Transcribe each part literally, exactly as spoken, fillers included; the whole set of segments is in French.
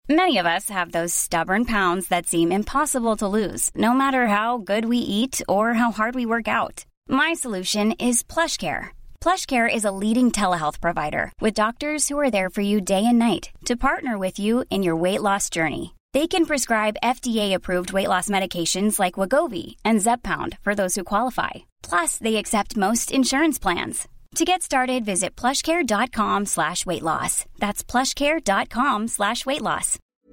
Many of us have those stubborn pounds that seem impossible to lose, no matter how good we eat or how hard we work out. My solution is PlushCare. PlushCare is a leading telehealth provider with doctors who are there for you day and night to partner with you in your weight loss journey. They can prescribe F D A-approved weight loss medications like Wegovy and Zepbound for those who qualify. Plus, they accept most insurance plans. To get started, visit plushcare.com slash weight loss. That's plushcare.com slash weight loss.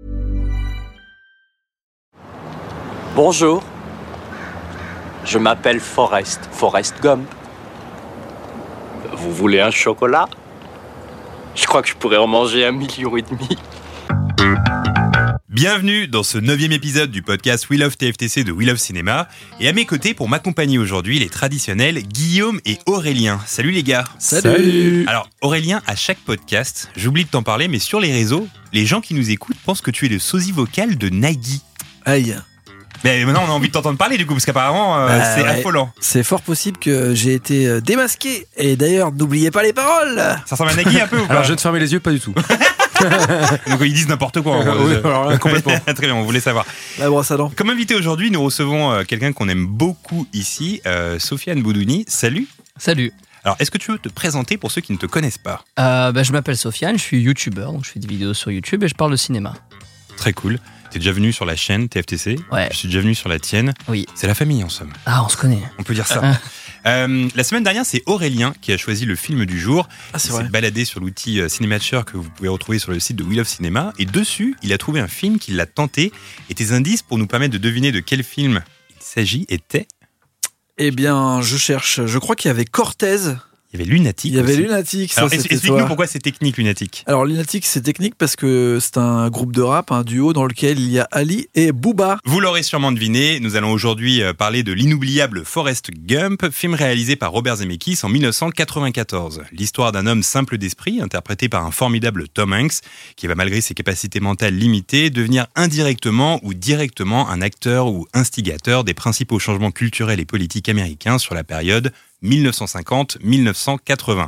Bonjour, je m'appelle Forrest, Forrest Gump. Vous voulez un chocolat? Je crois que je pourrais en manger un million et demi. Bienvenue dans ce neuvième épisode du podcast We Love T F T C de We Love Cinéma. Et à mes côtés, pour m'accompagner aujourd'hui, les traditionnels Guillaume et Aurélien. Salut les gars. Salut. Alors Aurélien, à chaque podcast, j'oublie de t'en parler, mais sur les réseaux, les gens qui nous écoutent pensent que tu es le sosie vocal de Nagui. Aïe. Mais maintenant on a envie de t'entendre parler du coup, parce qu'apparemment euh, bah, c'est ouais. affolant. C'est fort possible que j'ai été démasqué. Et d'ailleurs, n'oubliez pas les paroles. Ça ressemble à Nagui un peu ou pas? Alors je viens de fermer les yeux, pas du tout. Donc ils disent n'importe quoi en gros. Oui, alors là, complètement. Très bien, on voulait savoir. La brosse à dents. Comme invité aujourd'hui, nous recevons euh, quelqu'un qu'on aime beaucoup ici, euh, Sofiane Boudouni. Salut. Salut. Alors, est-ce que tu veux te présenter pour ceux qui ne te connaissent pas? euh, bah, Je m'appelle Sofiane, je suis youtubeur, donc je fais des vidéos sur YouTube et je parle de cinéma. Très cool. T'es déjà venu sur la chaîne T F T C? Ouais. Je suis déjà venu sur la tienne. Oui. C'est la famille en somme. Ah, on se connaît. On peut dire ça. euh, la semaine dernière, c'est Aurélien qui a choisi le film du jour. Ah, c'est il vrai. s'est baladé sur l'outil euh, Cinématcher que vous pouvez retrouver sur le site de We Love Cinéma. Et dessus, il a trouvé un film qui l'a tenté. Et tes indices pour nous permettre de deviner de quel film il s'agit étaient... Eh bien, je cherche. Je crois qu'il y avait Cortez. Il y avait Lunatic. Il y avait aussi. Lunatic. Ça, Alors, c'était explique-nous toi. pourquoi c'est technique, Lunatic. Alors, Lunatic, c'est technique parce que c'est un groupe de rap, un duo dans lequel il y a Ali et Booba. Vous l'aurez sûrement deviné, nous allons aujourd'hui parler de l'inoubliable Forrest Gump, film réalisé par Robert Zemeckis en dix-neuf cent quatre-vingt-quatorze. L'histoire d'un homme simple d'esprit, interprété par un formidable Tom Hanks, qui va malgré ses capacités mentales limitées, devenir indirectement ou directement un acteur ou instigateur des principaux changements culturels et politiques américains sur la période dix-neuf cent cinquante à dix-neuf cent quatre-vingts.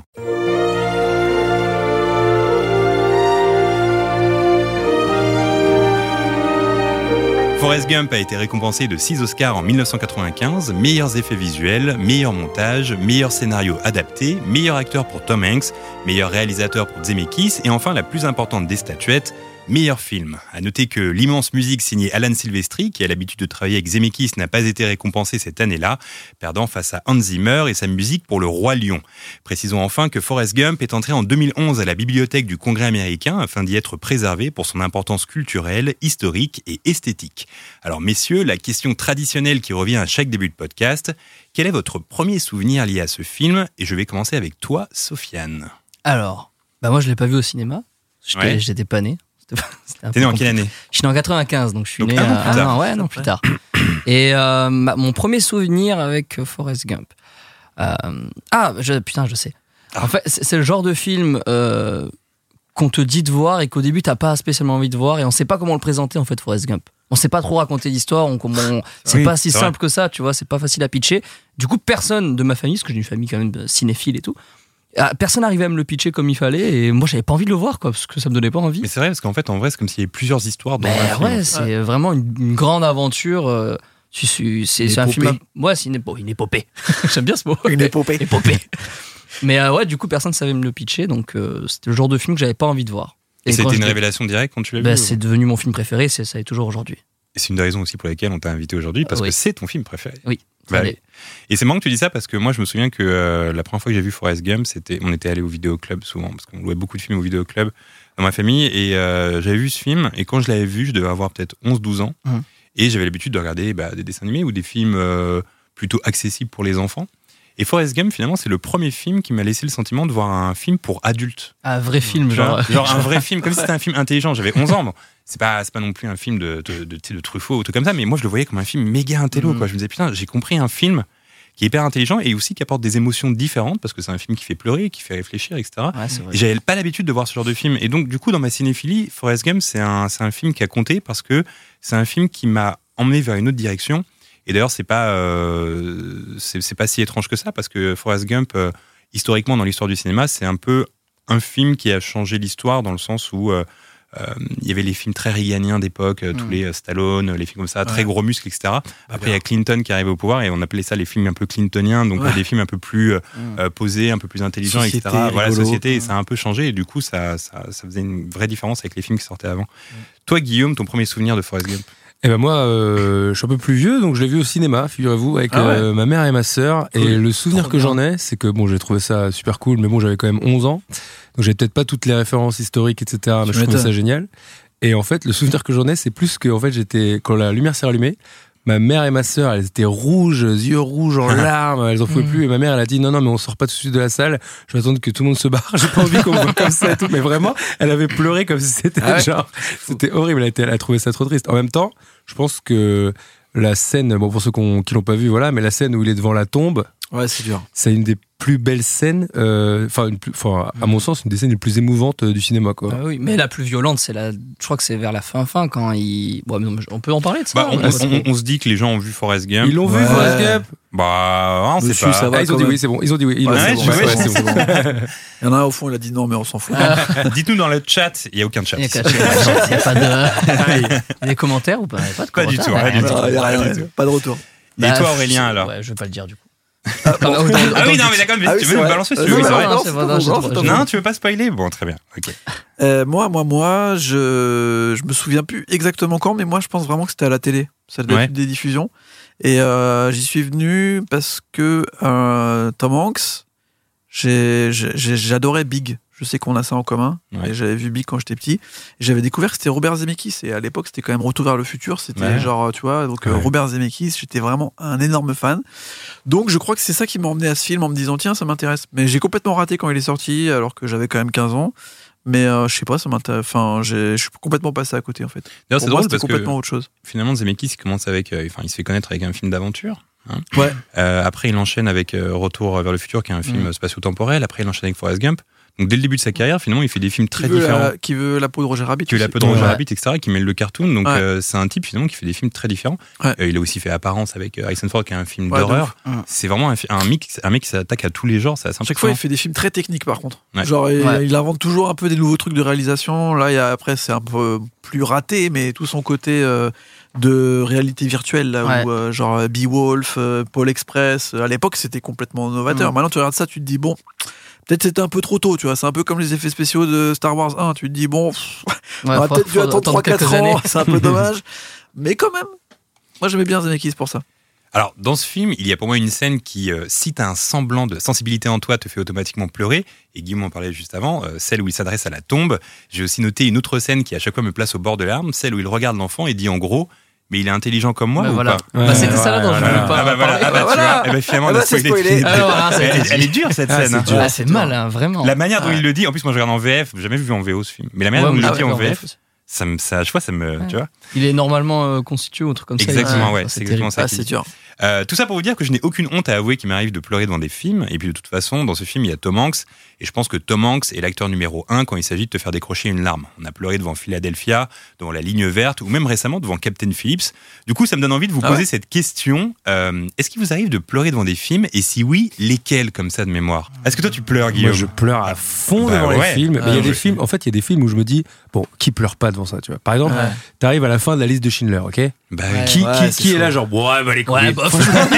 Forrest Gump a été récompensé de six Oscars en dix-neuf cent quatre-vingt-quinze, meilleurs effets visuels, meilleur montage, meilleur scénario adapté, meilleur acteur pour Tom Hanks, meilleur réalisateur pour Zemeckis et enfin la plus importante des statuettes, meilleur film. À noter que l'immense musique signée Alan Silvestri, qui a l'habitude de travailler avec Zemeckis, n'a pas été récompensée cette année-là, perdant face à Hans Zimmer et sa musique pour Le Roi Lion. Précisons enfin que Forrest Gump est entré en deux mille onze à la bibliothèque du Congrès américain afin d'y être préservé pour son importance culturelle, historique et esthétique. Alors messieurs, la question traditionnelle qui revient à chaque début de podcast, quel est votre premier souvenir lié à ce film? Et je vais commencer avec toi, Sofiane. Alors, bah moi je l'ai pas vu au cinéma. J'étais, Ouais. j'étais pas né. C'était, c'était un T'es peu né en compliqué. quelle année? Je suis né en quatre-vingt-quinze, donc je suis Donc né un an à- plus tard. ah non, ouais, non, plus tard. Et euh, ma- mon premier souvenir avec euh, Forrest Gump. Euh, ah, je, putain, je sais. Ah. En fait, c'est, c'est le genre de film euh, qu'on te dit de voir et qu'au début t'as pas spécialement envie de voir et on sait pas comment le présenter en fait, Forrest Gump. On sait pas trop raconter l'histoire, on, comment on- c'est Oui, pas si c'est simple que ça, tu vois, c'est pas facile à pitcher. Du coup, personne de ma famille, parce que j'ai une famille quand même euh, cinéphile et tout, ah, personne n'arrivait à me le pitcher comme il fallait et moi j'avais pas envie de le voir quoi, parce que ça me donnait pas envie. Mais c'est vrai, parce qu'en fait, en vrai, c'est comme s'il y avait plusieurs histoires dans Ben un film. ouais, c'est vraiment une, une grande aventure. euh, c'est, c'est, c'est, c'est un film. épopée. à- Ouais, c'est une, épo- une épopée. J'aime bien ce mot. Une épopée. Épopée. Mais euh, ouais, du coup, personne savait me le pitcher, donc euh, c'était le genre de film que j'avais pas envie de voir. Et quand c'était je une l'ai- révélation directe quand tu l'as Ben, vu? ou- c'est devenu mon film préféré, c'est, ça est toujours aujourd'hui. Et c'est une des raisons aussi pour laquelle on t'a invité aujourd'hui, parce Oui. que c'est ton film préféré. Oui. Bah Allez. oui. Et c'est marrant que tu dis ça parce que moi je me souviens que euh, la première fois que j'ai vu Forrest Gump, c'était, on était allé au vidéoclub souvent parce qu'on louait beaucoup de films au vidéoclub dans ma famille et euh, j'avais vu ce film et quand je l'avais vu, je devais avoir peut-être onze douze ans Mhm. et j'avais l'habitude de regarder bah, des dessins animés ou des films euh, plutôt accessibles pour les enfants. Et Forrest Gump, finalement, c'est le premier film qui m'a laissé le sentiment de voir un film pour adultes. Un vrai film, Tu vois, genre. genre un vrai film, comme si c'était un film intelligent. J'avais onze ans. Bon, c'est pas, c'est pas non plus un film de, de, de, de, de Truffaut ou tout comme ça, mais moi je le voyais comme un film méga intello. Mm. Quoi. Je me disais, putain, j'ai compris un film qui est hyper intelligent et aussi qui apporte des émotions différentes parce que c'est un film qui fait pleurer, qui fait réfléchir, et cetera. Ouais, c'est vrai. Et j'avais pas l'habitude de voir ce genre de film. Et donc, du coup, dans ma cinéphilie, Forrest Gump, c'est un, c'est un film qui a compté parce que c'est un film qui m'a emmené vers une autre direction. Et d'ailleurs, c'est pas, euh, c'est, c'est pas si étrange que ça parce que Forrest Gump, euh, historiquement, dans l'histoire du cinéma, c'est un peu un film qui a changé l'histoire dans le sens où euh, euh, il y avait les films très reaganiens d'époque, euh, mmh. tous les euh, Stallone, les films comme ça, ouais. très gros muscles, et cetera. Après, il y a Clinton qui arrive au pouvoir et on appelait ça les films un peu clintoniens, donc ouais. des films un peu plus euh, mmh. posés, un peu plus intelligents, société, et cetera. Voilà, société, mmh. et ça a un peu changé et du coup, ça, ça, ça faisait une vraie différence avec les films qui sortaient avant. Mmh. Toi, Guillaume, ton premier souvenir de Forrest Gump? Eh ben moi, euh, je suis un peu plus vieux, donc je l'ai vu au cinéma, figurez-vous, avec ah ouais. euh, ma mère et ma sœur. Cool. Et le souvenir Trop que bien. j'en ai, c'est que bon, j'ai trouvé ça super cool, mais bon, j'avais quand même onze ans, donc j'avais peut-être pas toutes les références historiques, et cetera. Mais je, je trouvais ça génial. Et en fait, le souvenir que j'en ai, c'est plus que en fait, j'étais quand la lumière s'est rallumée. Ma mère et ma sœur, elles étaient rouges, yeux rouges en larmes, elles en pouvaient mmh. plus. Et ma mère, elle a dit non, non, mais on sort pas tout de suite de la salle. Je vais attendre que tout le monde se barre. J'ai pas envie qu'on me voit comme ça et tout. Mais vraiment, elle avait pleuré comme si c'était ah ouais. genre, c'était horrible. Elle a, été, elle a trouvé ça trop triste. En même temps, je pense que la scène, bon, pour ceux qui l'ont pas vu, voilà, mais la scène où il est devant la tombe. Ouais, c'est dur. C'est une des plus belles scènes, enfin, euh, à mon sens, une des scènes les plus émouvantes du cinéma, quoi. Ah oui, mais la plus violente, c'est la, je crois que c'est vers la fin, fin, quand il, bon, on peut en parler de ça. Bah, on, on, on, on se dit que les gens ont vu Forrest Gump. Ils l'ont ouais. vu Forrest Gump. Bah, on sait pas. Ça va, ah, ils ont dit même. oui, c'est bon. Ils ont dit oui. Ils ouais, c'est bon, ouais, c'est c'est bon. Il y en a un au fond, il a dit non, mais on s'en fout. Dites-nous dans le chat. Il y a aucun chat. Il n'y a, a pas de. Il y a des commentaires ou pas? Pas de Pas du tout. Pas du tout. Pas de retour. Et toi, Aurélien, alors? Ouais, je vais pas le dire du coup. Ah, ah, ah oui, non, mais d'accord, mais ah, tu veux nous balancer si tu veux. Non, tu veux pas spoiler? Bon, très bien. Ok. Euh, moi, moi, moi, je, je me souviens plus exactement quand, mais moi, je pense vraiment que c'était à la télé. Ça devait ouais. être des diffusions. Et euh, j'y suis venu parce que euh, Tom Hanks, j'ai, j'ai, j'adorais Big. Je sais qu'on a ça en commun. Ouais. Et j'avais vu Big quand j'étais petit. Et j'avais découvert que c'était Robert Zemeckis. Et à l'époque, c'était quand même Retour vers le futur. C'était ouais. genre, tu vois, donc ouais. euh, Robert Zemeckis, j'étais vraiment un énorme fan. Donc je crois que c'est ça qui m'a emmené à ce film en me disant, tiens, ça m'intéresse. Mais j'ai complètement raté quand il est sorti, alors que j'avais quand même quinze ans. Mais euh, je sais pas, ça m'intéresse. Enfin, j'ai, je suis complètement passé à côté, en fait. D'ailleurs, c'est moi, drôle parce complètement que autre chose. Finalement, Zemeckis il commence avec, euh, enfin, il se fait connaître avec un film d'aventure. Hein. Ouais. Euh, après, il enchaîne avec euh, Retour vers le futur, qui est un film mmh. spatio-temporel. Après, il enchaîne avec Forrest Gump. Donc dès le début de sa carrière, finalement, il fait des films très qui différents. La, qui veut la peau de Roger Rabbit. Qui veut la peau de Roger ouais. Rabbit, et cetera. Qui mêle le cartoon. Donc ouais. euh, c'est un type finalement qui fait des films très différents. Ouais. Euh, il a aussi fait Apparence avec Harrison Ford, qui est un film ouais, d'horreur. Ouais. C'est vraiment un, un, mix, un mec qui s'attaque à tous les genres. C'est assez Chaque fois, il fait des films très techniques, par contre. Ouais. Genre, ouais. Il, il invente toujours un peu des nouveaux trucs de réalisation. Là, il y a, après, c'est un peu plus raté, mais tout son côté euh, de réalité virtuelle, là, ouais. où euh, genre Beowulf, euh, Pôle Express. À l'époque, c'était complètement novateur. Mmh. Maintenant, tu regardes ça, tu te dis bon. Peut-être c'était un peu trop tôt, tu vois. C'est un peu comme les effets spéciaux de Star Wars un. Tu te dis, bon, pff, ouais, on aurait peut-être dû attendre trois quatre ans. C'est un peu dommage. Mais quand même, moi j'aimais bien Zemeckis pour ça. Alors, dans ce film, il y a pour moi une scène qui, euh, si tu as un semblant de sensibilité en toi, te fait automatiquement pleurer. Et Guillaume en parlait juste avant, euh, celle où il s'adresse à la tombe. J'ai aussi noté une autre scène qui, à chaque fois, me place au bord de l'arme, celle où il regarde l'enfant et dit en gros. Mais il est intelligent comme moi, bah ou voilà. pas ouais, bah C'était ouais, ça là dont ouais, je voulais pas ah bah parler. Ah bah voilà. Et bah finalement, ah bah c'est spoilé. Alors, là, elle, elle est dure cette ah, scène. C'est, ah, c'est mal, hein, vraiment. La manière dont ah. il le dit, en plus moi je regarde en V F, j'ai jamais vu en V O ce film. Mais la manière ouais, dont il le dit en V F, ça me, ça, je vois, ça me, ouais. tu vois. Il est normalement euh, constitué ou un truc comme exactement, ça. Exactement, ouais, c'est, c'est exactement ça. Ah, c'est dur. Euh, tout ça pour vous dire que je n'ai aucune honte à avouer qu'il m'arrive de pleurer devant des films. Et puis de toute façon, dans ce film, il y a Tom Hanks. Et je pense que Tom Hanks est l'acteur numéro un quand il s'agit de te faire décrocher une larme. On a pleuré devant Philadelphia, devant La Ligne Verte, ou même récemment devant Captain Phillips. Du coup, ça me donne envie de vous ah poser ouais. cette question. Euh, est-ce qu'il vous arrive de pleurer devant des films? Et si oui, lesquels comme ça de mémoire? Est-ce que toi tu pleures, Guillaume? Moi, je pleure à fond bah devant ouais. les films. Ah, mais il y a ouais. des films, en fait, il y a des films où je me dis, bon, qui pleure pas devant ça, tu vois? Par exemple, ouais. t'arrives à la fin de la liste de Schindler, ok? Bah, ouais, qui ouais, qui, qui est là, genre, bon, ouais, bah les couilles. Ouais, bah,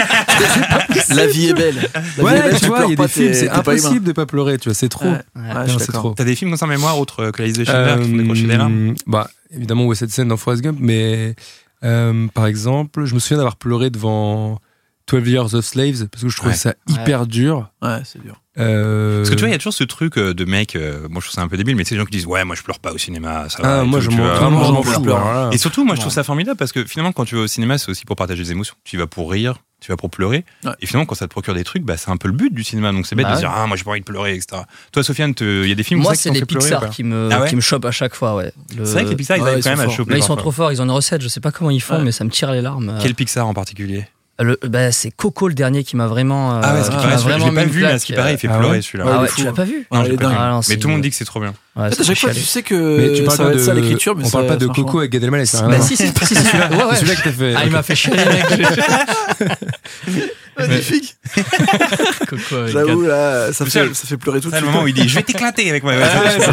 la vie est belle. La ouais, vie est belle, tu vois, il y a des films, c'est impossible de pas pleurer, tu vois, c'est trop. Ouais, ouais, non, c'est trop. T'as des films comme ça en mémoire, autres que la liste de Schindler, euh, qui font décrocher des larmes? Bah, évidemment, ouais, cette scène dans Forrest Gump, mais euh, par exemple, je me souviens d'avoir pleuré devant twelve Years of Slaves, parce que je trouvais ouais. ça hyper ouais. dur. Ouais, c'est dur. Euh... Parce que tu vois, il y a toujours ce truc de mec, euh, moi je trouve ça un peu débile, mais tu sais, les gens qui disent ouais, moi je pleure pas au cinéma, ça ah, va. Moi, tout, je m'en, vois, moi, moi, je m'en fous. Voilà. Et surtout, moi je trouve ça formidable parce que finalement, quand tu vas au cinéma, c'est aussi pour partager des émotions. Tu y vas pour rire, tu vas pour pleurer. Ouais. Et finalement, quand ça te procure des trucs, bah, c'est un peu le but du cinéma. Donc c'est bête bah, de se dire ah, moi j'ai pas envie de pleurer, et cetera. Toi, Sofiane, il y a des films moi, comme ça qui t'ont fait pleurer? Moi, c'est les Pixar qui me, ah ouais qui me chopent à chaque fois. Ouais. Le... C'est vrai que les Pixar, ils ouais, arrivent quand même à choper. Là, ils sont trop forts, ils ont une recette, je sais pas comment ils font, ouais. mais ça me tire les larmes. Quel Pixar en particulier? Le, bah, c'est Coco le dernier qui m'a vraiment. Ah ouais, ce qui euh, paraît, vraiment je l'ai pas vu, mais ce qui paraît, il fait ah pleurer ouais celui-là. Ah ouais, tu l'as pas vu? Non, je l'ai pas vu. Ah, non, mais tout le monde dit que c'est trop bien. Ouais, à chaque fois, tu sais que tu ça va être ça l'écriture, mais on parle pas de Coco avec Gad Elmaleh. Bah si, si, c'est celui-là. C'est celui-là que t'as fait. Ah, il m'a fait chialer, mec. Magnifique. J'avoue, là, ça fait, ça fait pleurer tout de suite. C'est le moment où il dit je vais t'éclater avec moi. Ouais,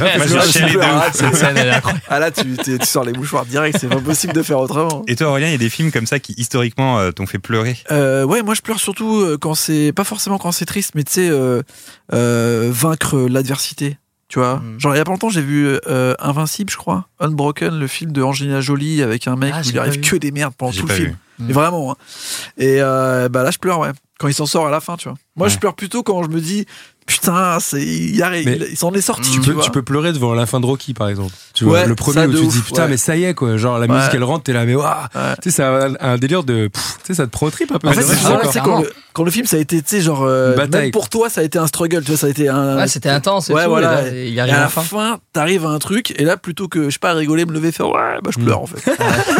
ah là, tu, tu sors les mouchoirs direct, c'est pas possible de faire autrement. Et toi, Aurélien, il y a des films comme ça qui historiquement euh, t'ont fait pleurer? euh, Ouais, moi je pleure surtout quand c'est, pas forcément quand c'est triste, mais tu sais, euh, euh, vaincre l'adversité. Tu vois, mmh. genre il y a pas longtemps j'ai vu euh, Invincible, je crois, Unbroken, le film de Angelina Jolie avec un mec ah, où il arrive que des merdes pendant j'ai tout le film. Mmh. Et vraiment. Hein. Et euh, bah là je pleure, ouais. Quand il s'en sort à la fin, tu vois. Moi ouais. je pleure plutôt quand je me dis putain, c'est il, arrive, il, il s'en est sorti. Tu, tu, peux, vois tu peux pleurer devant la fin de Rocky par exemple. Tu vois, ouais, le premier où tu ouf, te dis putain, ouais. mais ça y est quoi. Genre la musique ouais. elle rentre, t'es là, mais waouh. Ouais. Tu sais, c'est un, un délire de. Tu sais, ça te prend au trip un peu. En fait, c'est ah, ouais, quand, le, quand le film ça a été, tu sais, genre. Euh, même pour toi, ça a été un struggle, tu vois, ça a été un. Ouais, c'était intense et ouais, tout. Voilà. Et, là, il y a et à la fin, fin t'arrives à un truc, et là, plutôt que, je sais pas, rigoler, me lever, faire ouais, bah je pleure en fait.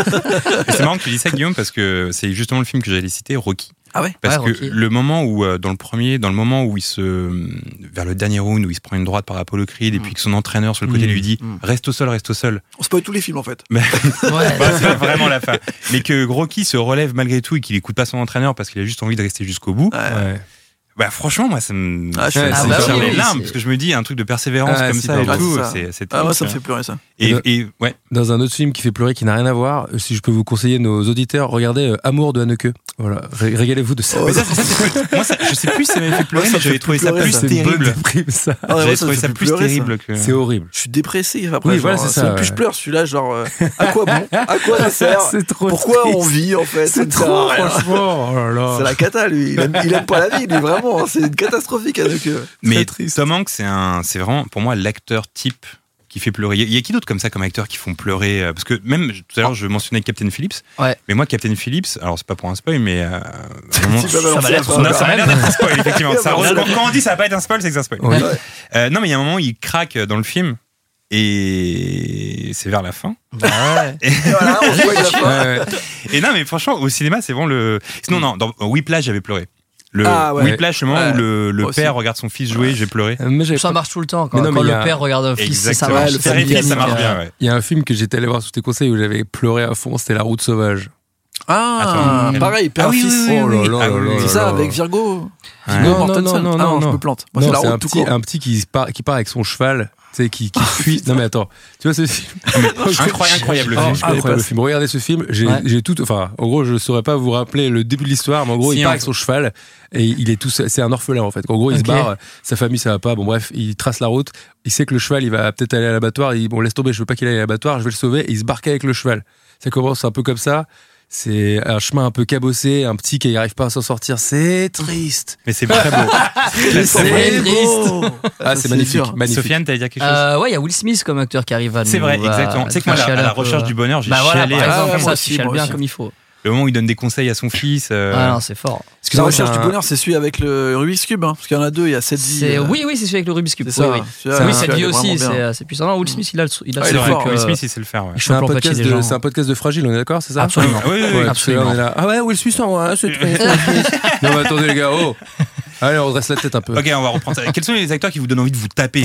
C'est marrant que tu dis ça, Guillaume, parce que c'est justement le film que j'allais citer, Rocky. Ah ouais. Parce ouais, que Rocky. Le moment où, euh, dans le premier, dans le moment où il se, vers le dernier round, où il se prend une droite par Apollo Creed, et puis que son entraîneur sur le côté mmh. lui dit mmh. reste au sol, reste au sol. On spoil tous les films en fait. Mais ouais. bah, c'est vraiment la fin. Mais que Rocky se relève malgré tout et qu'il écoute pas son entraîneur parce qu'il a juste envie de rester jusqu'au bout. Ouais. Ouais. Bah franchement, moi ça me ah, ça, ah, ça bah, me oui, les oui, larmes c'est... parce que je me dis un truc de persévérance ah, comme ça et ah, tout, c'est, c'est, c'est ah ouais, ça me fait pleurer ça. Et, et, et ouais. Dans un autre film qui fait pleurer, qui n'a rien à voir, si je peux vous conseiller nos auditeurs, regardez euh, Amour de Haneke. Voilà, régalez-vous de ça. Oh, mais ça, ça c'est moi, ça, je sais plus si ça m'avait fait pleurer, mais j'avais trouvé ça plus terrible. Ça. Ah ouais, j'avais trouvé ça plus terrible que. C'est horrible. Je suis dépressif après. Oui, genre, voilà, c'est ça. Plus je pleure, celui-là, genre, à quoi bon, à quoi ça sert? C'est trop. Pourquoi on vit en fait? C'est trop, franchement. Oh là là. C'est la cata, lui. Il aime, il aime pas la vie, lui, vraiment. C'est une catastrophique avec eux. Mais Tom Hanks, c'est un, c'est vraiment pour moi l'acteur type qui fait pleurer. Il y a qui d'autre comme ça, comme acteurs qui font pleurer? Parce que même tout à l'heure, je mentionnais Captain Phillips. Ouais. Mais moi, Captain Phillips, alors c'est pas pour un spoil, mais euh, vraiment, ça, ça va l'être. Non, ça va l'être un spoil, effectivement. Ça, quand on dit ça va pas être un spoil, c'est que c'est un spoil. Ouais. Euh, non, mais il y a un moment, il craque dans le film. Et c'est vers la fin. Bah ouais. Et voilà, on voit la fin. Ouais. Et non, mais franchement, au cinéma, c'est vraiment le. Sinon, non, dans Whiplash, j'avais pleuré. Le ah ouais. Whiplash, le moment ouais. où le, le Aussi. père regarde son fils jouer, j'ai pleuré. Euh, mais ça pas... marche tout le temps. Quand, non, quand le a... père regarde un fils, ça marche. Le père et fils, ça marche bien. Ouais. Il y a un film que j'étais allé voir sous tes conseils où j'avais pleuré à fond, c'était La Route Sauvage. Ah, Attends, pareil, père ah, oui, fils. Oui, oui, oh là là ah, là là c'est là ça là. avec Virgo. Ouais. Virgo Non, Mortensen. non, non, ah non, non, je me plante. Moi, non, c'est la c'est route un tout petit, court. un petit qui part, qui part avec son cheval. Tu sais, qui, qui fuit. Non mais attends, tu vois ce film? Incroyable, incroyable le film. Oh, incroyable le film. Regardez ce film. J'ai, ouais. j'ai tout. Enfin, en gros, je saurais pas vous rappeler le début de l'histoire, mais en gros, si il part on... avec son cheval et il est tout. C'est un orphelin en fait. En gros, il okay. se barre. Sa famille, ça va pas. Bon, bref, il trace la route. Il sait que le cheval, il va peut-être aller à l'abattoir. Il dit bon, laisse tomber. Je veux pas qu'il aille à l'abattoir. Je vais le sauver. Et il se barque avec le cheval. Ça commence un peu comme ça. C'est un chemin un peu cabossé, un petit qui n'arrive pas à s'en sortir. C'est triste. Mais c'est très beau. c'est, c'est triste. Ah, c'est, c'est magnifique, magnifique. Sofiane, t'allais dire quelque chose? euh, Ouais, il y a Will Smith comme acteur qui arrive à nous. C'est vrai, exactement. Tu sais que moi, à la recherche du bonheur, j'ai bah voilà, chialé. Par exemple, ah, ça, si chiale bien comme il faut. Le moment où il donne des conseils à son fils. Euh... Ah non, c'est fort. Parce que la recherche un... du bonheur, c'est celui avec le Rubik's Cube, hein, parce qu'il y en a deux, il y a sept vies. C'est... Euh... Oui, oui, c'est celui avec le Rubik's Cube. C'est ça. Oui, oui. C'est oui cette vie aussi, c'est, c'est puissant. Non, Will Smith, il a, il a ah, ce truc. Euh... Will Smith, il sait le faire. Ouais. C'est, un podcast de, c'est un podcast de Fragile, on est d'accord, c'est ça? Absolument. Oui, oui, oui. Absolument. On est là. Ah ouais, Will Smith, ouais, c'est très. Non, mais attendez, les gars, oh! Allez, on dresse la tête un peu. Ok, on va reprendre ça. Quels sont les acteurs qui vous donnent envie de vous taper?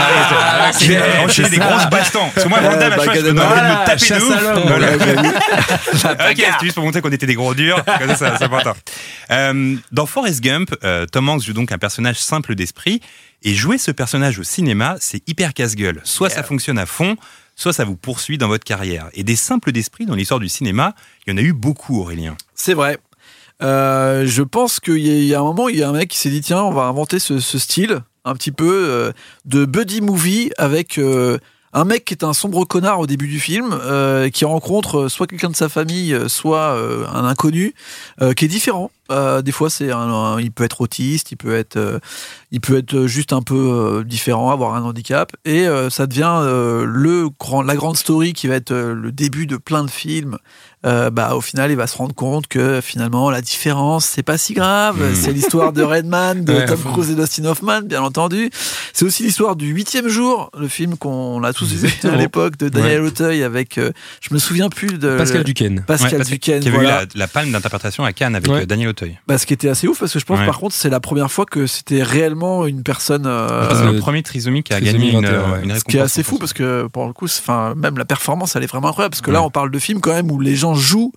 Ah, c'est enchaîner des grosses bastons. Parce que moi, Van Damme, à chaque fois, je me donne envie de me taper de ouf. Ok, c'est juste pour montrer qu'on était des gros durs. C'est important. Dans Forrest Gump, Tom Hanks joue donc un personnage simple d'esprit. Et jouer ce personnage au cinéma, c'est hyper casse-gueule. Soit ça fonctionne à fond, soit ça vous poursuit dans votre carrière. Et des simples d'esprit dans l'histoire du cinéma, il y en a eu beaucoup, Aurélien. C'est vrai. Euh, je pense qu'il y, y a un moment, il y a un mec qui s'est dit tiens, on va inventer ce, ce style un petit peu euh, de buddy movie avec euh, un mec qui est un sombre connard au début du film, euh, qui rencontre soit quelqu'un de sa famille, soit euh, un inconnu, euh, qui est différent. Euh, des fois, c'est un, un, il peut être autiste, il peut être, euh, il peut être juste un peu euh, différent, avoir un handicap, et euh, ça devient euh, le grand, la grande story qui va être euh, le début de plein de films. Euh, bah, au final, il va se rendre compte que finalement, la différence, c'est pas si grave. Mmh. C'est l'histoire de Redman, de ouais, Tom Cruise et d'Dustin Hoffman, bien entendu. C'est aussi l'histoire du huitième jour, le film qu'on a tous vu à l'époque de Daniel ouais. Auteuil avec, euh, je me souviens plus de Pascal Duquesne. Pascal ouais, Duquesne, qui avait voilà. eu la, la palme d'interprétation à Cannes avec ouais. Daniel Auteuil. Bah, ce qui était assez ouf parce que je pense ouais. par contre c'est la première fois que c'était réellement une personne. Euh, c'est le premier trisomique qui a gagné une, ouais. une récompense. Ce qui est assez fou parce que pour le coup, enfin même la performance elle est vraiment incroyable parce que ouais. là on parle de films quand même où les gens jouent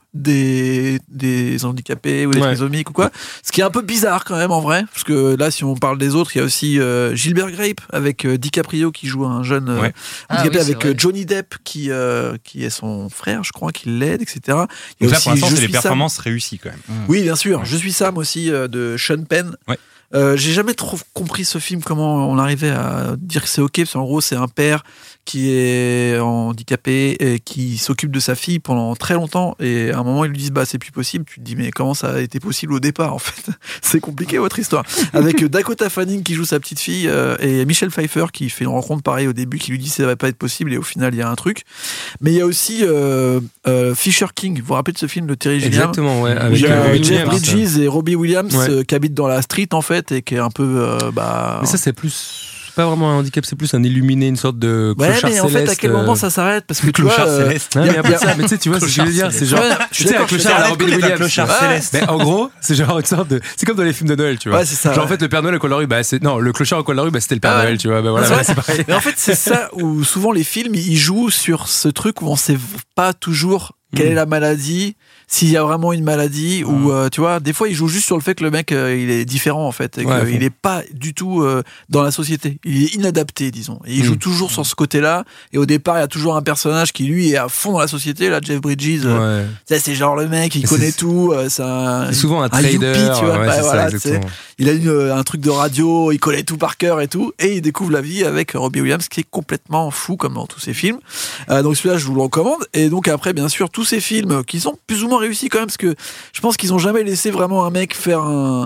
des, des handicapés ou des Ouais. trisomiques ou quoi. Ce qui est un peu bizarre quand même en vrai, parce que là, si on parle des autres, il y a aussi euh, Gilbert Grape avec euh, DiCaprio qui joue un jeune euh, Ouais. Ah handicapé oui, c'est avec vrai. euh, Johnny Depp qui, euh, qui est son frère, je crois, qui l'aide, et cetera. Il y a Donc là, aussi pour l'instant, Je c'est des suis Sam. performances réussies quand même. Oui, bien sûr. Je suis Sam aussi euh, de Sean Penn. Ouais. Euh, j'ai jamais trop compris ce film, comment on arrivait à dire que c'est ok, parce qu'en gros c'est un père qui est handicapé et qui s'occupe de sa fille pendant très longtemps, et à un moment ils lui disent bah c'est plus possible, tu te dis mais comment ça a été possible au départ en fait. C'est compliqué votre histoire. Avec Dakota Fanning qui joue sa petite fille euh, et Michelle Pfeiffer qui fait une rencontre pareille au début, qui lui dit ça va pas être possible, et au final il y a un truc. Mais il y a aussi euh, euh, Fisher King, vous vous rappelez de ce film de Terry Gilliam? Exactement, ouais. Où Avec il y a euh, Robin Jeff Williams. Bridges et Robbie Williams Ouais. euh, qui habitent dans la street en fait, et qui est un peu euh, bah Mais ça, c'est plus. Pas vraiment un handicap, c'est plus un illuminé, une sorte de ouais, clochard mais en fait céleste, à quel euh, moment ça s'arrête, parce que tu vois Clochard euh, céleste. Non, y a- mais un peu de ça, mais tu sais, tu vois ce que je veux dire, c'est genre. Ouais, je Tu suis sais, un d'accord, je suis clochard à la d'accord. Robin Cool, un Williams. clochard Ouais. céleste. Mais en gros, c'est genre une sorte de. C'est comme dans les films de Noël, tu vois. Ouais, c'est ça, Genre, en ouais. fait, le Père Noël au coin de la rue, bah, c'est. Non, le clochard au coin de la rue, bah, c'était le Père Ah ouais. Noël, tu vois. Bah voilà, C'est bah, vrai. c'est pareil. Mais en fait, c'est ça où souvent les films ils jouent sur ce truc où on sait pas toujours quelle Mm. est la maladie, s'il y a vraiment une maladie, Mm. ou euh, tu vois, des fois ils jouent juste sur le fait que le mec euh, il est différent en fait, et Ouais, à qu'il fond. est pas du tout euh, dans la société, il est inadapté disons, et il Mm. joue toujours sur ce côté-là, et au départ il y a toujours un personnage qui lui est à fond dans la société, là Jeff Bridges, euh, Ouais. tu sais, c'est genre le mec il Et connaît c'est- tout, euh, c'est un, C'est souvent un trader. youpi, tu vois, ouais, bah, c'est voilà, ça, c'est- exactement. il a une, euh, un truc de radio, il connaît tout par cœur et tout, et il découvre la vie avec Robbie Williams qui est complètement fou comme dans tous ses films. Euh, donc celui-là, je vous le recommande. Et donc après, bien sûr, tous ces films qui sont plus ou moins réussis quand même, parce que je pense qu'ils ont jamais laissé vraiment un mec faire un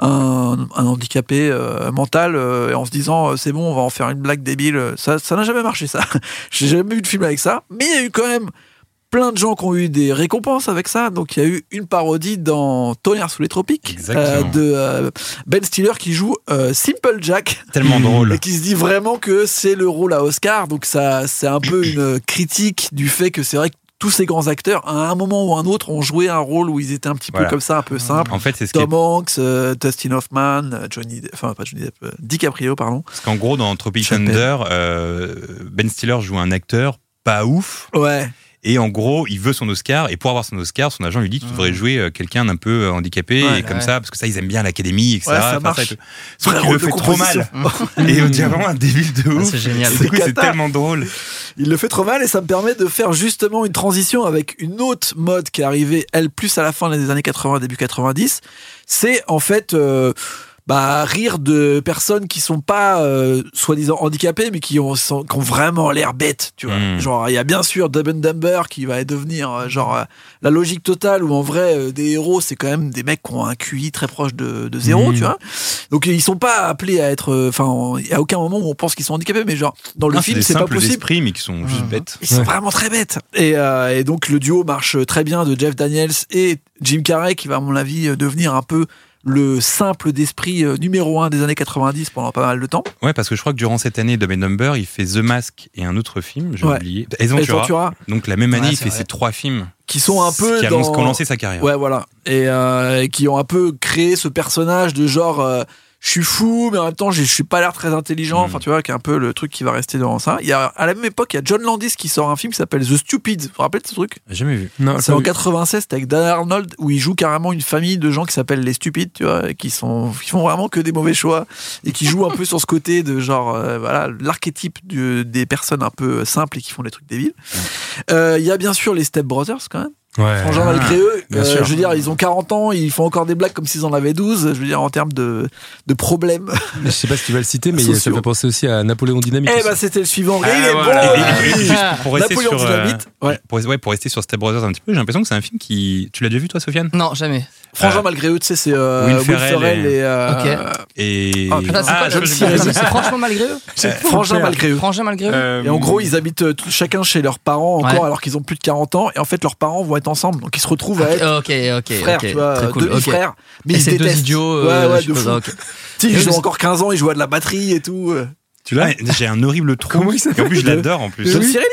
un, un handicapé euh, mental euh, en se disant euh, c'est bon, on va en faire une blague débile. Ça, ça n'a jamais marché ça. J'ai jamais vu de film avec ça, mais il y a eu quand même plein de gens qui ont eu des récompenses avec ça. Donc il y a eu une parodie dans Tonnerre sous les tropiques Exactement. euh, de euh, Ben Stiller qui joue euh, Simple Jack, Tellement drôle. et qui se dit vraiment que c'est le rôle à Oscar. Donc ça, c'est un peu une critique du fait que c'est vrai que tous ces grands acteurs, à un moment ou un autre, ont joué un rôle où ils étaient un petit Voilà. peu comme ça, un peu simple. En fait, c'est ce qui est- Tom Hanks, euh, Dustin Hoffman, euh, Johnny, De- enfin pas Johnny Depp, euh, DiCaprio, pardon. parce qu'en gros, dans Tropic Chappelle. Thunder, euh, Ben Stiller joue un acteur pas ouf. Ouais. Et en gros, il veut son Oscar, et pour avoir son Oscar, son agent lui dit tu devrais jouer euh, quelqu'un d'un peu euh, handicapé, Ouais, et comme ouais. ça, parce que ça, ils aiment bien l'Académie, et cetera. Ouais, ça Enfin, marche. et tout. Sauf Vrai qu'il le rôle de fait trop mal. composition. Et on dirait vraiment un débile de Ah, ouf. c'est génial. Du coup, C'est c'est cata. tellement drôle. Il le fait trop mal, et ça me permet de faire justement une transition avec une autre mode qui est arrivée, elle, plus à la fin des années quatre-vingts, début quatre-vingt-dix. C'est en fait euh, bah, rire de personnes qui sont pas euh, soi-disant handicapées, mais qui ont, sont- qui ont vraiment l'air bêtes, tu vois. Mm. Genre, il y a bien sûr Dumb and Dumber qui va devenir euh, genre euh, la logique totale, où en vrai, euh, des héros, c'est quand même des mecs qui ont un Q I très proche de, de zéro, Mm. tu vois. Donc ils sont pas appelés à être, enfin, il y a aucun moment où on pense qu'ils sont handicapés, mais genre dans le Non, film, des c'est pas simples possible. d'esprit, mais qui sont juste bêtes. Ils sont Ouais. vraiment très bêtes. Et, euh, et donc le duo marche très bien de Jeff Daniels et Jim Carrey, qui va à mon avis euh, devenir un peu le simple d'esprit euh, numéro un des années quatre-vingt-dix pendant pas mal de temps. Ouais, parce que je crois que durant cette année, Dumb and Dumber, il fait The Mask et un autre film, j'ai Ouais. oublié. Et Ace Ventura. Ventura, Donc la même année, Ouais, il c'est fait vrai. ces trois films qui sont un peu qui dans... annoncent, qui ont lancé sa carrière. Ouais, voilà. Et, euh, et qui ont un peu créé ce personnage de genre... euh, je suis fou, mais en même temps, je suis pas l'air très intelligent. Mm. Enfin, tu vois, qui est un peu le truc qui va rester dans ça. Il y a, à la même époque, il y a John Landis qui sort un film qui s'appelle The Stupid. Vous vous rappelez de ce truc? J'ai jamais vu. Non, C'est en quatre-vingt-seize, c'était avec Dan Arnold, où il joue carrément une famille de gens qui s'appellent les stupides, tu vois, et qui sont, qui font vraiment que des mauvais choix, et qui jouent un peu sur ce côté de genre, euh, voilà, l'archétype du- des personnes un peu simples et qui font des trucs débiles. Euh, Il y a bien sûr les Step Brothers, quand même. Ouais. Frangin malgré eux, bien euh, sûr. je veux dire, ils ont quarante ans, ils font encore des blagues comme s'ils en avaient douze, je veux dire, en termes de, de problèmes. Je sais pas si tu vas le citer, mais Sociaux. ça me fait penser aussi à Napoléon Dynamite. Eh aussi. ben, c'était le suivant. Ah, il est voilà. bon, Et- et- et lui. juste pour rester Napoléon sur, euh, Dynamite, ouais. pour, ouais, pour rester sur Step Brothers un petit peu, j'ai l'impression que c'est un film qui. Tu l'as déjà vu toi, Sofiane? Non, jamais. Frangin Euh, malgré eux, tu sais, c'est euh, Will Will Ferrell Ferrell et- et, euh, Ok. Et. Ah, putain, Attends, c'est Ah, quoi, je- John je- Cena, je- c'est franchement malgré eux. Frangin malgré eux. Frangin malgré eux. Euh, Et en gros, ils habitent euh, tout- chacun chez leurs parents encore, Ouais. alors qu'ils ont plus de quarante ans. Et en fait, leurs parents vont être ensemble. Donc, ils se retrouvent à être Ok, ok, frères, ok. tu vois, Très cool. demi-frères. Mais Et ils se c'est deux détestent. idiots. Ouais, euh, ouais, je de sais fou. pas, ok. Tu sais, Et ils ont mais- encore quinze ans, ils jouent à de la batterie et tout. Tu l'as? J'ai un horrible trou. Comment il s'appelle Et en plus, je l'adore en plus. John oui. Cirelli.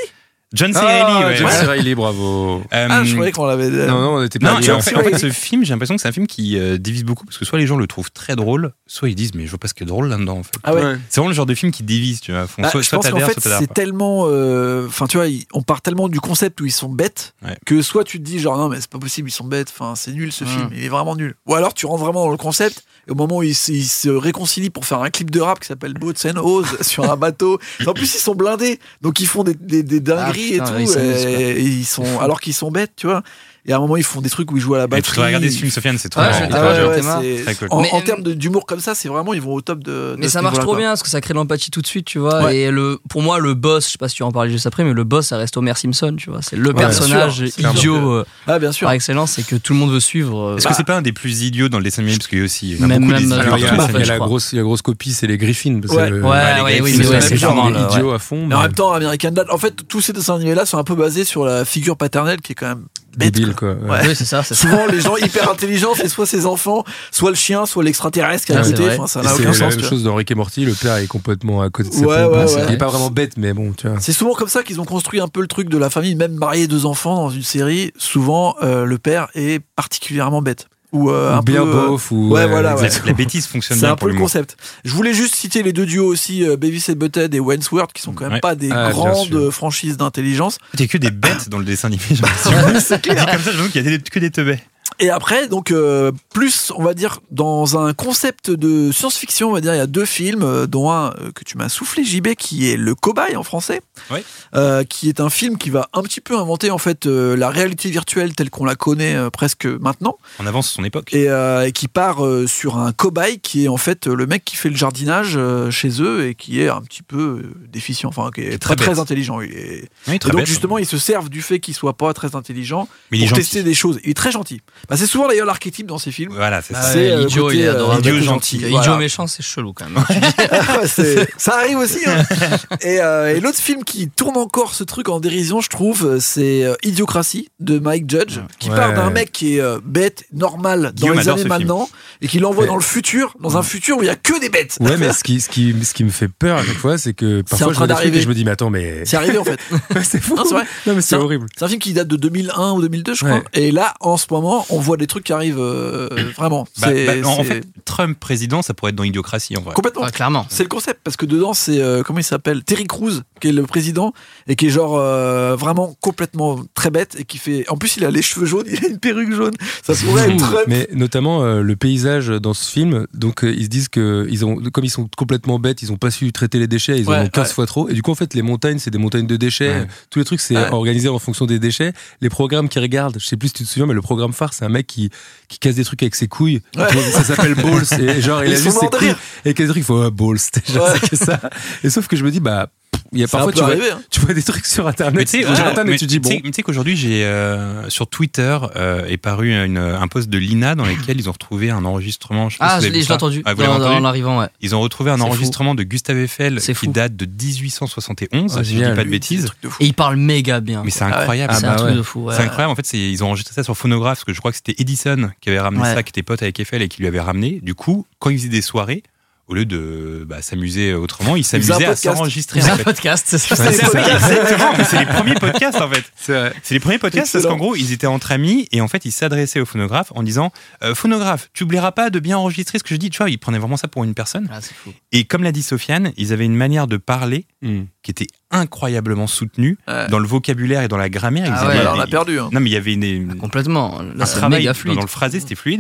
John C. Ah, Reilly, ouais. John C. Reilly, bravo. Euh, Ah, je croyais qu'on l'avait. Non, non, on était pas. Non, dit, et en hein. fait, en fait, ce film, j'ai l'impression que c'est un film qui euh, divise beaucoup parce que soit les gens le trouvent très drôle, soit ils disent mais je vois pas ce qui est drôle là-dedans en fait. Ah ouais. Ouais. C'est vraiment le genre de film qui divise, tu vois. Font Ah, soit je soit pense qu'en t'adhères, fait, soit t'adhères c'est pas. tellement. Enfin, tu vois, ils- on part tellement du concept où ils sont bêtes Ouais. que soit tu te dis, genre, non, mais c'est pas possible, ils sont bêtes, enfin, c'est nul ce Mm. film, il est vraiment nul. Ou alors tu rentres vraiment dans le concept, et au moment où ils, se- ils se réconcilient pour faire un clip de rap qui s'appelle Boats and Hose sur un bateau, en plus, ils sont blindés, donc ils font des, des, des dingueries Ah, putain, et ils tout, s'amusent, et, quoi. et ils sont, alors qu'ils sont bêtes, tu vois. Et à un moment, ils font des trucs où ils jouent à la Mais tu batterie. dois regarder ce film, Sofiane, c'est trop Ouais, marrant. j'ai- Ah Ouais, ouais, j'ai ouais, été marre. c'est- Très cool. En, Mais- en termes de- d'humour comme ça, c'est vraiment, ils vont au top de. Mais de ça ce marche niveau-là, trop quoi. bien parce que ça crée l'empathie tout de suite, tu vois. Ouais. Et le, pour moi, le boss, je sais pas si tu vas en parler juste après, mais le boss, ça reste Homer Simpson, tu vois. C'est le Ouais, bien personnage sûr, c'est clair. idiot euh, Ah, bien sûr. par excellence et que tout le monde veut suivre. euh, Est-ce que c'est pas un des plus idiots dans le dessin animé parce qu'il y a aussi il y en a Même- beaucoup des même, idiots euh, Alors, il y a, dans le partout, dessin il y a je la crois. grosse, la grosse copie, c'est les Griffins. Parce Ouais. que, Ouais, les ouais, oui, Griffins, mais ouais, c'est c'est clairement clairement vraiment le- idiot à fond. Mais en mais même temps, American Dad, en fait, tous ces dessins animés-là sont un peu basés sur la figure paternelle qui est quand même bête. débile, quoi. quoi. Ouais. Oui, c'est ça, c'est ça. Souvent, les gens hyper intelligents, c'est soit ses enfants, soit le chien, soit l'extraterrestre qui est à Ouais, c'est côté. vrai. Enfin, ça Et n'a c'est aucun la sens. même tu vois. chose dans Rick et Morty, le père est complètement à côté de sa Ouais, pompe. ouais, Bon, ouais. Il est pas vraiment bête, mais bon, tu vois. C'est souvent comme ça qu'ils ont construit un peu le truc de la famille, même marier deux enfants dans une série. Souvent, euh, le père est particulièrement bête. Ou euh, Ou un bien peu. euh, beauf, ou. ouais, voilà, ouais. La, la bêtise fonctionne C'est bien un pour peu le l'humour. concept. Je voulais juste citer les deux duos aussi, euh, Beavis et Butthead et Wentworth, qui sont quand même Ouais. pas des Ah, bien grandes sûr. franchises d'intelligence. Il y a que des bêtes dans le dessin animé, j'ai l'impression. C'est Dit comme ça, j'ai l'impression qu'il y a des- que des teubés. Et après, donc, euh, plus, on va dire, dans un concept de science-fiction, on va dire, il y a deux films, euh, dont un euh, que tu m'as soufflé, J B, qui est Le Cobaye en français, Oui. euh, qui est un film qui va un petit peu inventer, en fait, euh, la réalité virtuelle telle qu'on la connaît euh, presque maintenant, En avance son époque. et, euh, et qui part euh, sur un cobaye qui est, en fait, le mec qui fait le jardinage euh, chez eux et qui est un petit peu euh, déficient, enfin, qui est Est très, très très bête. intelligent. Il est... Oui, Et très donc, bête. justement, ils se servent du fait qu'il soit pas très intelligent Mais il est pour gentil. tester des choses. Il est très gentil. Bah, c'est souvent d'ailleurs l'archétype dans ces films. Voilà, c'est Ah ça. ouais, C'est, euh, l'idiot, côté, il est euh, adorable. idiot côté gentil. Idiot Voilà. méchant, c'est chelou quand même. C'est- ça arrive aussi. Hein. Et, euh, et l'autre film qui tourne encore ce truc en dérision, je trouve, c'est euh, Idiocratie de Mike Judge, qui Ouais. parle d'un mec qui est euh, bête, normal dans Guillaume les adore années ce maintenant, et qui l'envoie Mais- dans le futur, dans un futur où il y a que des bêtes. Ouais, mais ce qui, ce, qui, ce qui me fait peur à chaque fois, c'est que en parfois je train vois des trucs d'arriver. et je me dis, mais attends, mais. C'est arrivé en fait. c'est fou. Non, c'est vrai. Non, mais c'est C'est un- horrible. C'est un film qui date de deux mille un ou deux mille deux, je crois. Ouais. Et là, en ce moment, on voit des trucs qui arrivent euh, vraiment. Bah, C'est- bah, en c'est- fait, Trump président, ça pourrait être dans Idiocratie en vrai. complètement. Ah, clairement. C'est le concept, parce que dedans, c'est, euh, comment il s'appelle Terry Crews, qui est le président, et qui est genre euh, vraiment complètement très bête, et qui fait. En plus, il a les cheveux jaunes, il a une perruque jaune. Ça pourrait être Trump. Mais notamment euh, le paysage dans ce film, donc euh, ils se disent que ils ont, comme ils sont complètement bêtes, ils ont pas su traiter les déchets, ils en Ouais, ont quinze ouais. fois trop. Et du coup, en fait, les montagnes, c'est des montagnes de déchets. Ouais. Tous les trucs, c'est Ouais. organisé en fonction des déchets. Les programmes qu'ils regardent, je sais plus si tu te souviens, mais le programme phare, c'est un mec qui, qui casse des trucs avec ses couilles. Ouais. Ça s'appelle Balls. Et genre, il Ils a sont juste ses morts de couilles. rire. Et quel truc, il faut, ah, Balls. Déjà, Ouais. c'est que ça. Et sauf que je me dis, bah, il y a Ça parfois, peut tu vois, arriver. Hein. tu vois des trucs sur Internet. Mais tu sais, sur aujourd'hui- Internet, mais tu te dis, bon. tu sais- mais tu sais qu'aujourd'hui, j'ai euh, sur Twitter euh, est paru une, un post de l'I N A dans lequel ils ont retrouvé un enregistrement. Je sais pas Ah, si je vous avez l'ai vu je l'ai ça. entendu. Ah, vous l'avez dans, dans entendu l'arrivant, ouais. Ils ont retrouvé un C'est enregistrement de Gustave Eiffel C'est qui fou. date de dix-huit cent soixante et onze, Ah, si je dis génial. pas de Lui, c'est bêtises. des trucs de fou. Et il parle méga bien. Mais c'est quoi. incroyable. Ah c'est bah un truc ouais. de fou. ouais. C'est incroyable. En fait, c'est- ils ont enregistré ça sur phonographe, parce que je crois que c'était Edison qui avait ramené Ouais. ça, qui était pote avec Eiffel et qui lui avait ramené. Du coup, quand ils faisaient des soirées, au lieu de bah, s'amuser autrement, ils faisaient un s'amusaient à podcast. s'enregistrer. C'est en un fait. podcast, c'est ça. C'est ça, exactement. Mais c'est les premiers podcasts en fait. C'est les premiers podcasts parce Excellent. qu'en gros, ils étaient entre amis et en fait, ils s'adressaient au phonographe en disant euh, phonographe, tu oublieras pas de bien enregistrer ce que je dis. Tu vois, ils prenaient vraiment ça pour une personne. Ah, c'est fou. Et comme l'a dit Sofiane, ils avaient une manière de parler Hmm. qui était incroyablement soutenue Ouais. dans le vocabulaire et dans la grammaire. Ils Ah avaient ouais, Alors, des- on a perdu. Hein. Non, mais il y avait une, Complètement. Là, un c'est travail méga dans, fluide. dans le phrasé, c'était fluide.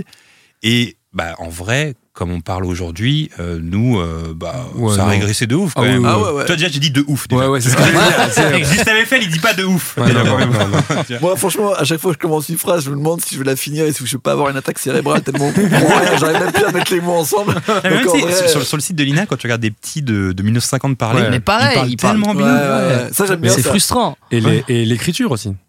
Et bah, en vrai, comme on parle aujourd'hui, euh, nous, euh, bah, Ouais, ça a non. régressé de ouf quand Ah oui, même. oui, Ah ouais, ouais. Toi déjà, j'ai dit de ouf. Déjà. Ouais, ouais, c'est ce que je veux dire. C'est- Gustave Eiffel, il dit pas de ouf. Ouais, non, non, non, non. Moi, franchement, à chaque fois que je commence une phrase, je me demande si je vais la finir et si je vais pas avoir une attaque cérébrale tellement. Ouais, j'arrive même plus à mettre les mots ensemble. Ah, mais même, Donc, en tu sais, vrai, sur, sur le site de l'I N A, quand tu regardes des petits de, de mille neuf cent cinquante parler, Ouais. Mais pareil, ils parlent ils parlent- tellement ouais, bien. ouais, ouais. Ça, j'aime Mais bien c'est ça. frustrant. Et les- et l'écriture aussi.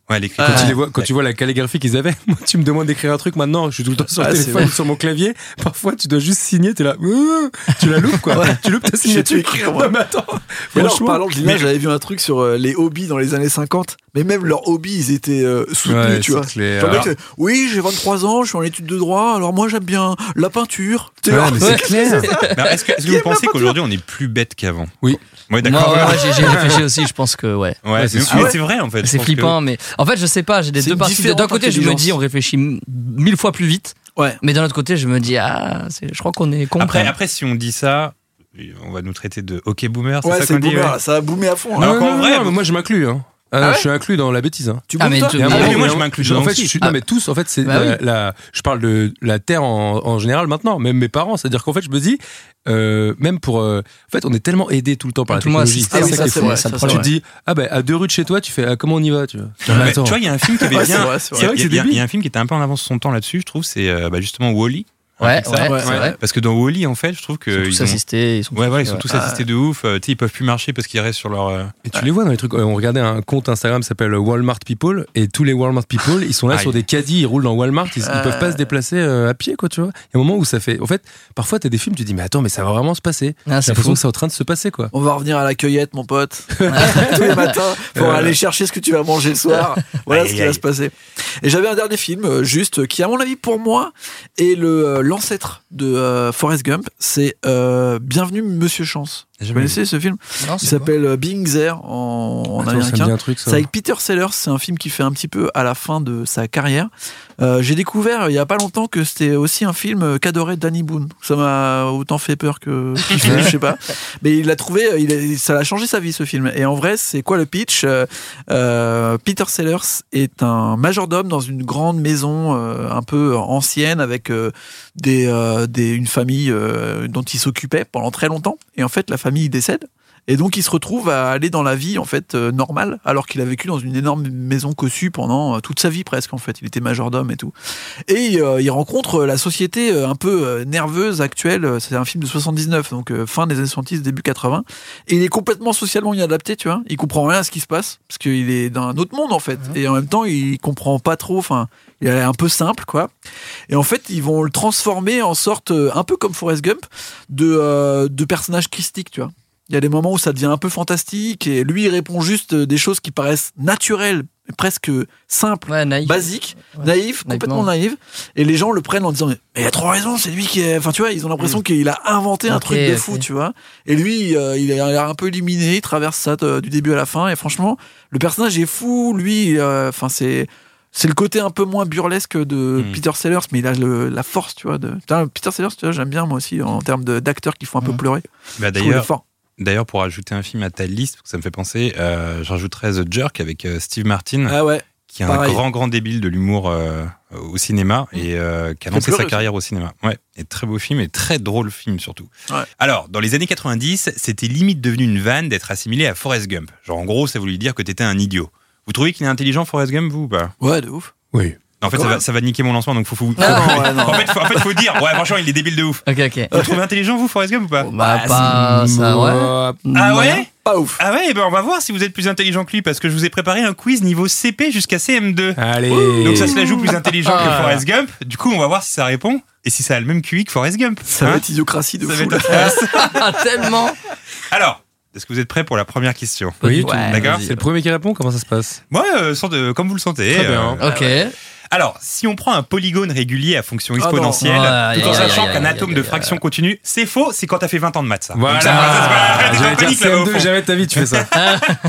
Ouais, l'écriture. Quand, Ah, tu, les vois, quand ouais. tu vois la calligraphie qu'ils avaient, moi, tu me demandes d'écrire un truc maintenant, je suis tout le temps sur le Ah, c'est téléphone, vrai. sur mon clavier. Parfois, tu dois juste signer, t'es là, Ouh tu la loupes, quoi. Tu loupes ta signature. J'ai écrit, moi. Non, mais attends. Et alors, Franchement. parlant de l'image, j'avais vu un truc sur euh, les hobbies dans les années cinquante. Mais même leurs hobbies, ils étaient euh, soutenus, Ouais, tu c'est vois. clair. Genre, le mec, c'est, oui, j'ai vingt-trois ans, je suis en études de droit, alors moi j'aime bien la peinture. Tu Ouais, vois. mais c'est clair. Mais alors, est-ce que, est-ce que vous pensez qu'aujourd'hui on est plus bête qu'avant? Oui. Ouais, Moi, d'accord. ouais, voilà. ouais, j'ai, j'ai réfléchi aussi, je pense que ouais. Ouais, Ouais, c'est c'est sûr. sûr. C'est vrai en fait. je C'est pense flippant, mais en fait, je sais pas, j'ai des C'est deux une parties. D'un différente côté, je me intelligence. dis, on réfléchit m- mille fois plus vite, Ouais. mais d'un autre côté, je me dis, ah, c'est, je crois qu'on est con. Que... quand Après, même. après, si on dit ça, on va nous traiter de hockey boomer, c'est Ouais, ça c'est qu'on dit. boomer, ouais. là, ça a boomé à fond. Alors Là. qu'en non, vrai, non, vous- mais moi je m'inclus. Hein. Ah, Ah non, ouais je suis inclus dans la bêtise. Hein. Tu Ah, boomes, mais toi tu- Et à un Ah, moment, mais moi, et je en- m'inclus En dedans fait, aussi. je suis, Ah. non, mais tous, en fait, c'est Bah la, oui. la- je parle de la terre en, en général maintenant, même mes parents. C'est-à-dire qu'en fait, je me dis, euh, même pour, euh, en fait, on est tellement aidé tout le temps par la Tout le monde technologie. assisté, Ah oui, C'est ça, qui est c'est fou. vrai, ça ça, me c'est prend Tu vrai. te dis, ah ben à deux rues de chez toi, tu fais, ah, comment on y va, tu vois. Non, mais Mais attends. tu vois, il y a un film qui avait Ouais, c'est bien. vrai, c'est il y a- vrai que c'est il y a- débile. Il y a un film qui était un peu en avance sur son temps là-dessus, je trouve, c'est euh, bah, justement Wall-E. Ouais, Ça, ouais, ouais, c'est ouais. vrai. Parce que dans Wall-E, en fait, je trouve Ils sont que tous ils ont. assistés, ils sont Ouais, ouais, ils sont tous- tous assistés de ouf. Euh, tu sais, ils peuvent plus marcher parce qu'ils restent sur leur. euh, Et tu les vois dans les trucs. euh, On regardait un compte Instagram qui s'appelle Walmart People, et tous les Walmart People, ils sont là Aïe. sur des caddies, ils roulent dans Walmart, ils, ils Euh. peuvent pas se déplacer euh, à pied, quoi, tu vois. Il y a un moment où ça fait. En fait, parfois t'as des films, tu te dis, mais attends, mais ça va vraiment se passer. Ah, J'ai c'est l'impression fou. que c'est en train de se passer, quoi. On va revenir à la cueillette, mon pote. Tous les matins, pour Euh. aller chercher ce que tu vas manger le soir. Voilà Aïe, ce qui aïe. va se passer. Et j'avais un dernier film, euh, juste, qui, à mon avis, pour moi, est le, euh, l'ancêtre de euh, Forrest Gump. C'est euh, Bienvenue, Monsieur Chance. Vous Jamais connaissez ce film? Non, Il c'est quoi s'appelle euh, Being There en, en Attends, ça me dit américain. un truc, ça. C'est avec Peter Sellers, c'est un film qui fait un petit peu à la fin de sa carrière. Euh, j'ai découvert euh, il y a pas longtemps que c'était aussi un film euh, qu'adorait Danny Boone. Ça m'a autant fait peur que kiffé, je sais pas. Mais il l'a trouvé, euh, il a- ça a changé sa vie ce film. Et en vrai, c'est quoi le pitch? euh, euh, Peter Sellers est un majordome dans une grande maison euh, un peu ancienne avec euh, des, euh, des, une famille euh, dont il s'occupait pendant très longtemps. Et en fait, la famille décède. Et donc il se retrouve à aller dans la vie en fait euh, normale, alors qu'il a vécu dans une énorme maison cossue pendant euh, toute sa vie presque en fait. Il était majordome et tout. Et euh, il rencontre la société euh, un peu euh, nerveuse actuelle. C'est un film de soixante-dix-neuf, donc euh, fin des années soixante-dix, début quatre-vingts. Et il est complètement socialement inadapté, tu vois. Il comprend rien à ce qui se passe parce qu'il est dans un autre monde en fait. Et en même temps, il comprend pas trop. Enfin, il est un peu simple quoi. Et en fait, ils vont le transformer en sorte euh, un peu comme Forrest Gump de euh, de personnage christique, tu vois. Il y a des moments où ça devient un peu fantastique et lui il répond juste des choses qui paraissent naturelles, presque simples, Ouais, naïf. basiques, Ouais. naïves, complètement naïves. Et les gens le prennent en disant mais il a trop raison, c'est lui qui est. Enfin tu vois, ils ont l'impression qu'il a inventé un Ok, truc de ok. fou, tu vois. Et lui, euh, il a l'air un peu illuminé, il traverse ça euh, du début à la fin. Et franchement, le personnage est fou. Lui, euh, enfin c'est. C'est le côté un peu moins burlesque de Mm. Peter Sellers, mais il a le- la force, tu vois. De... Putain, Peter Sellers, tu vois, j'aime bien moi aussi en termes de- d'acteurs qui font un peu Mm. pleurer. Bah, Je trouve il est d'ailleurs, fort. d'ailleurs, pour ajouter un film à ta liste, parce que ça me fait penser, euh, je rajouterais The Jerk avec euh, Steve Martin, Ah ouais. qui est pareil. un grand, grand débile de l'humour euh, au cinéma et euh, qui a lancé pleurer sa aussi. carrière au cinéma. Ouais, et très beau film et très drôle film surtout. Ouais. Alors, dans les années quatre-vingt-dix, c'était limite devenu une vanne d'être assimilé à Forrest Gump. Genre, en gros, ça voulait dire que t'étais un idiot. Vous trouvez qu'il est intelligent, Forrest Gump, vous ou pas? Ouais, de ouf. Oui. En fait, ça va, ça va niquer mon lancement, donc faut, faut, faut- Ah, non, ouais, non. en, fait, faut, en fait, faut dire, ouais, franchement, il est débile de ouf. Ok, ok. Vous trouvez intelligent, vous, Forrest Gump, ou pas? Bah, pas ça, ouais. Ah Moyen. ouais? Pas ouf. Ah ouais, eh ben on va voir si vous êtes plus intelligent que lui, parce que je vous ai préparé un quiz niveau C P jusqu'à C M deux. Allez. Donc ça se la joue plus intelligent que Ah. Forrest Gump. Du coup, on va voir si ça répond et si ça a le même Q I que Forrest Gump. Ça Hein va être idiocratie de Ça va fou. être là. Ah, tellement. Alors, est-ce que vous êtes prêts pour la première question? Oui, Ouais, d'accord. C'est le premier qui répond, comment ça se passe? Moi, euh, sans de- comme vous le sentez. Très bien. euh, Ok. Alors, si on prend un polygone régulier à fonction Ah non. exponentielle, Ouais, tout en aïe, aïe, sachant aïe, qu'un aïe, atome aïe, de aïe, fraction continue, c'est faux, c'est quand t'as fait vingt ans de maths, ça. Voilà. Donc ça, ça, ça, ça, ça, J'allais ça, dire panique, là, au C M deux, fond. jamais de ta vie tu fais ça.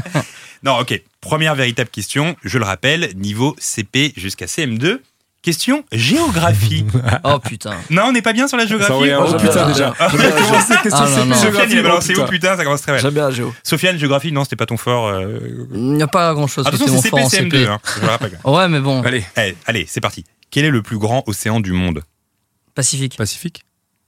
Non, ok. Première véritable question, je le rappelle, niveau C P jusqu'à C M deux. Question géographie. Oh putain. Non, on n'est pas bien sur la Ça géographie. envoie un Moi, oh j'aime putain bien, déjà. j'aime bien la géo. Commencer, question Ah, non, C P, non. Sofiane, il a géographie. balancé oh, où, putain, ça commence très mal. J'aime bien la géo. Sofiane, géographie, non, c'était pas ton fort. euh. Il n'y a pas grand chose que Attention, c'était mon c'est fort C P, en C M C deux, P. hein, je le rappelle. Ouais, mais bon. Allez, Allez, allez, c'est parti. Quel est le plus grand océan du monde? Pacifique. Pacifique.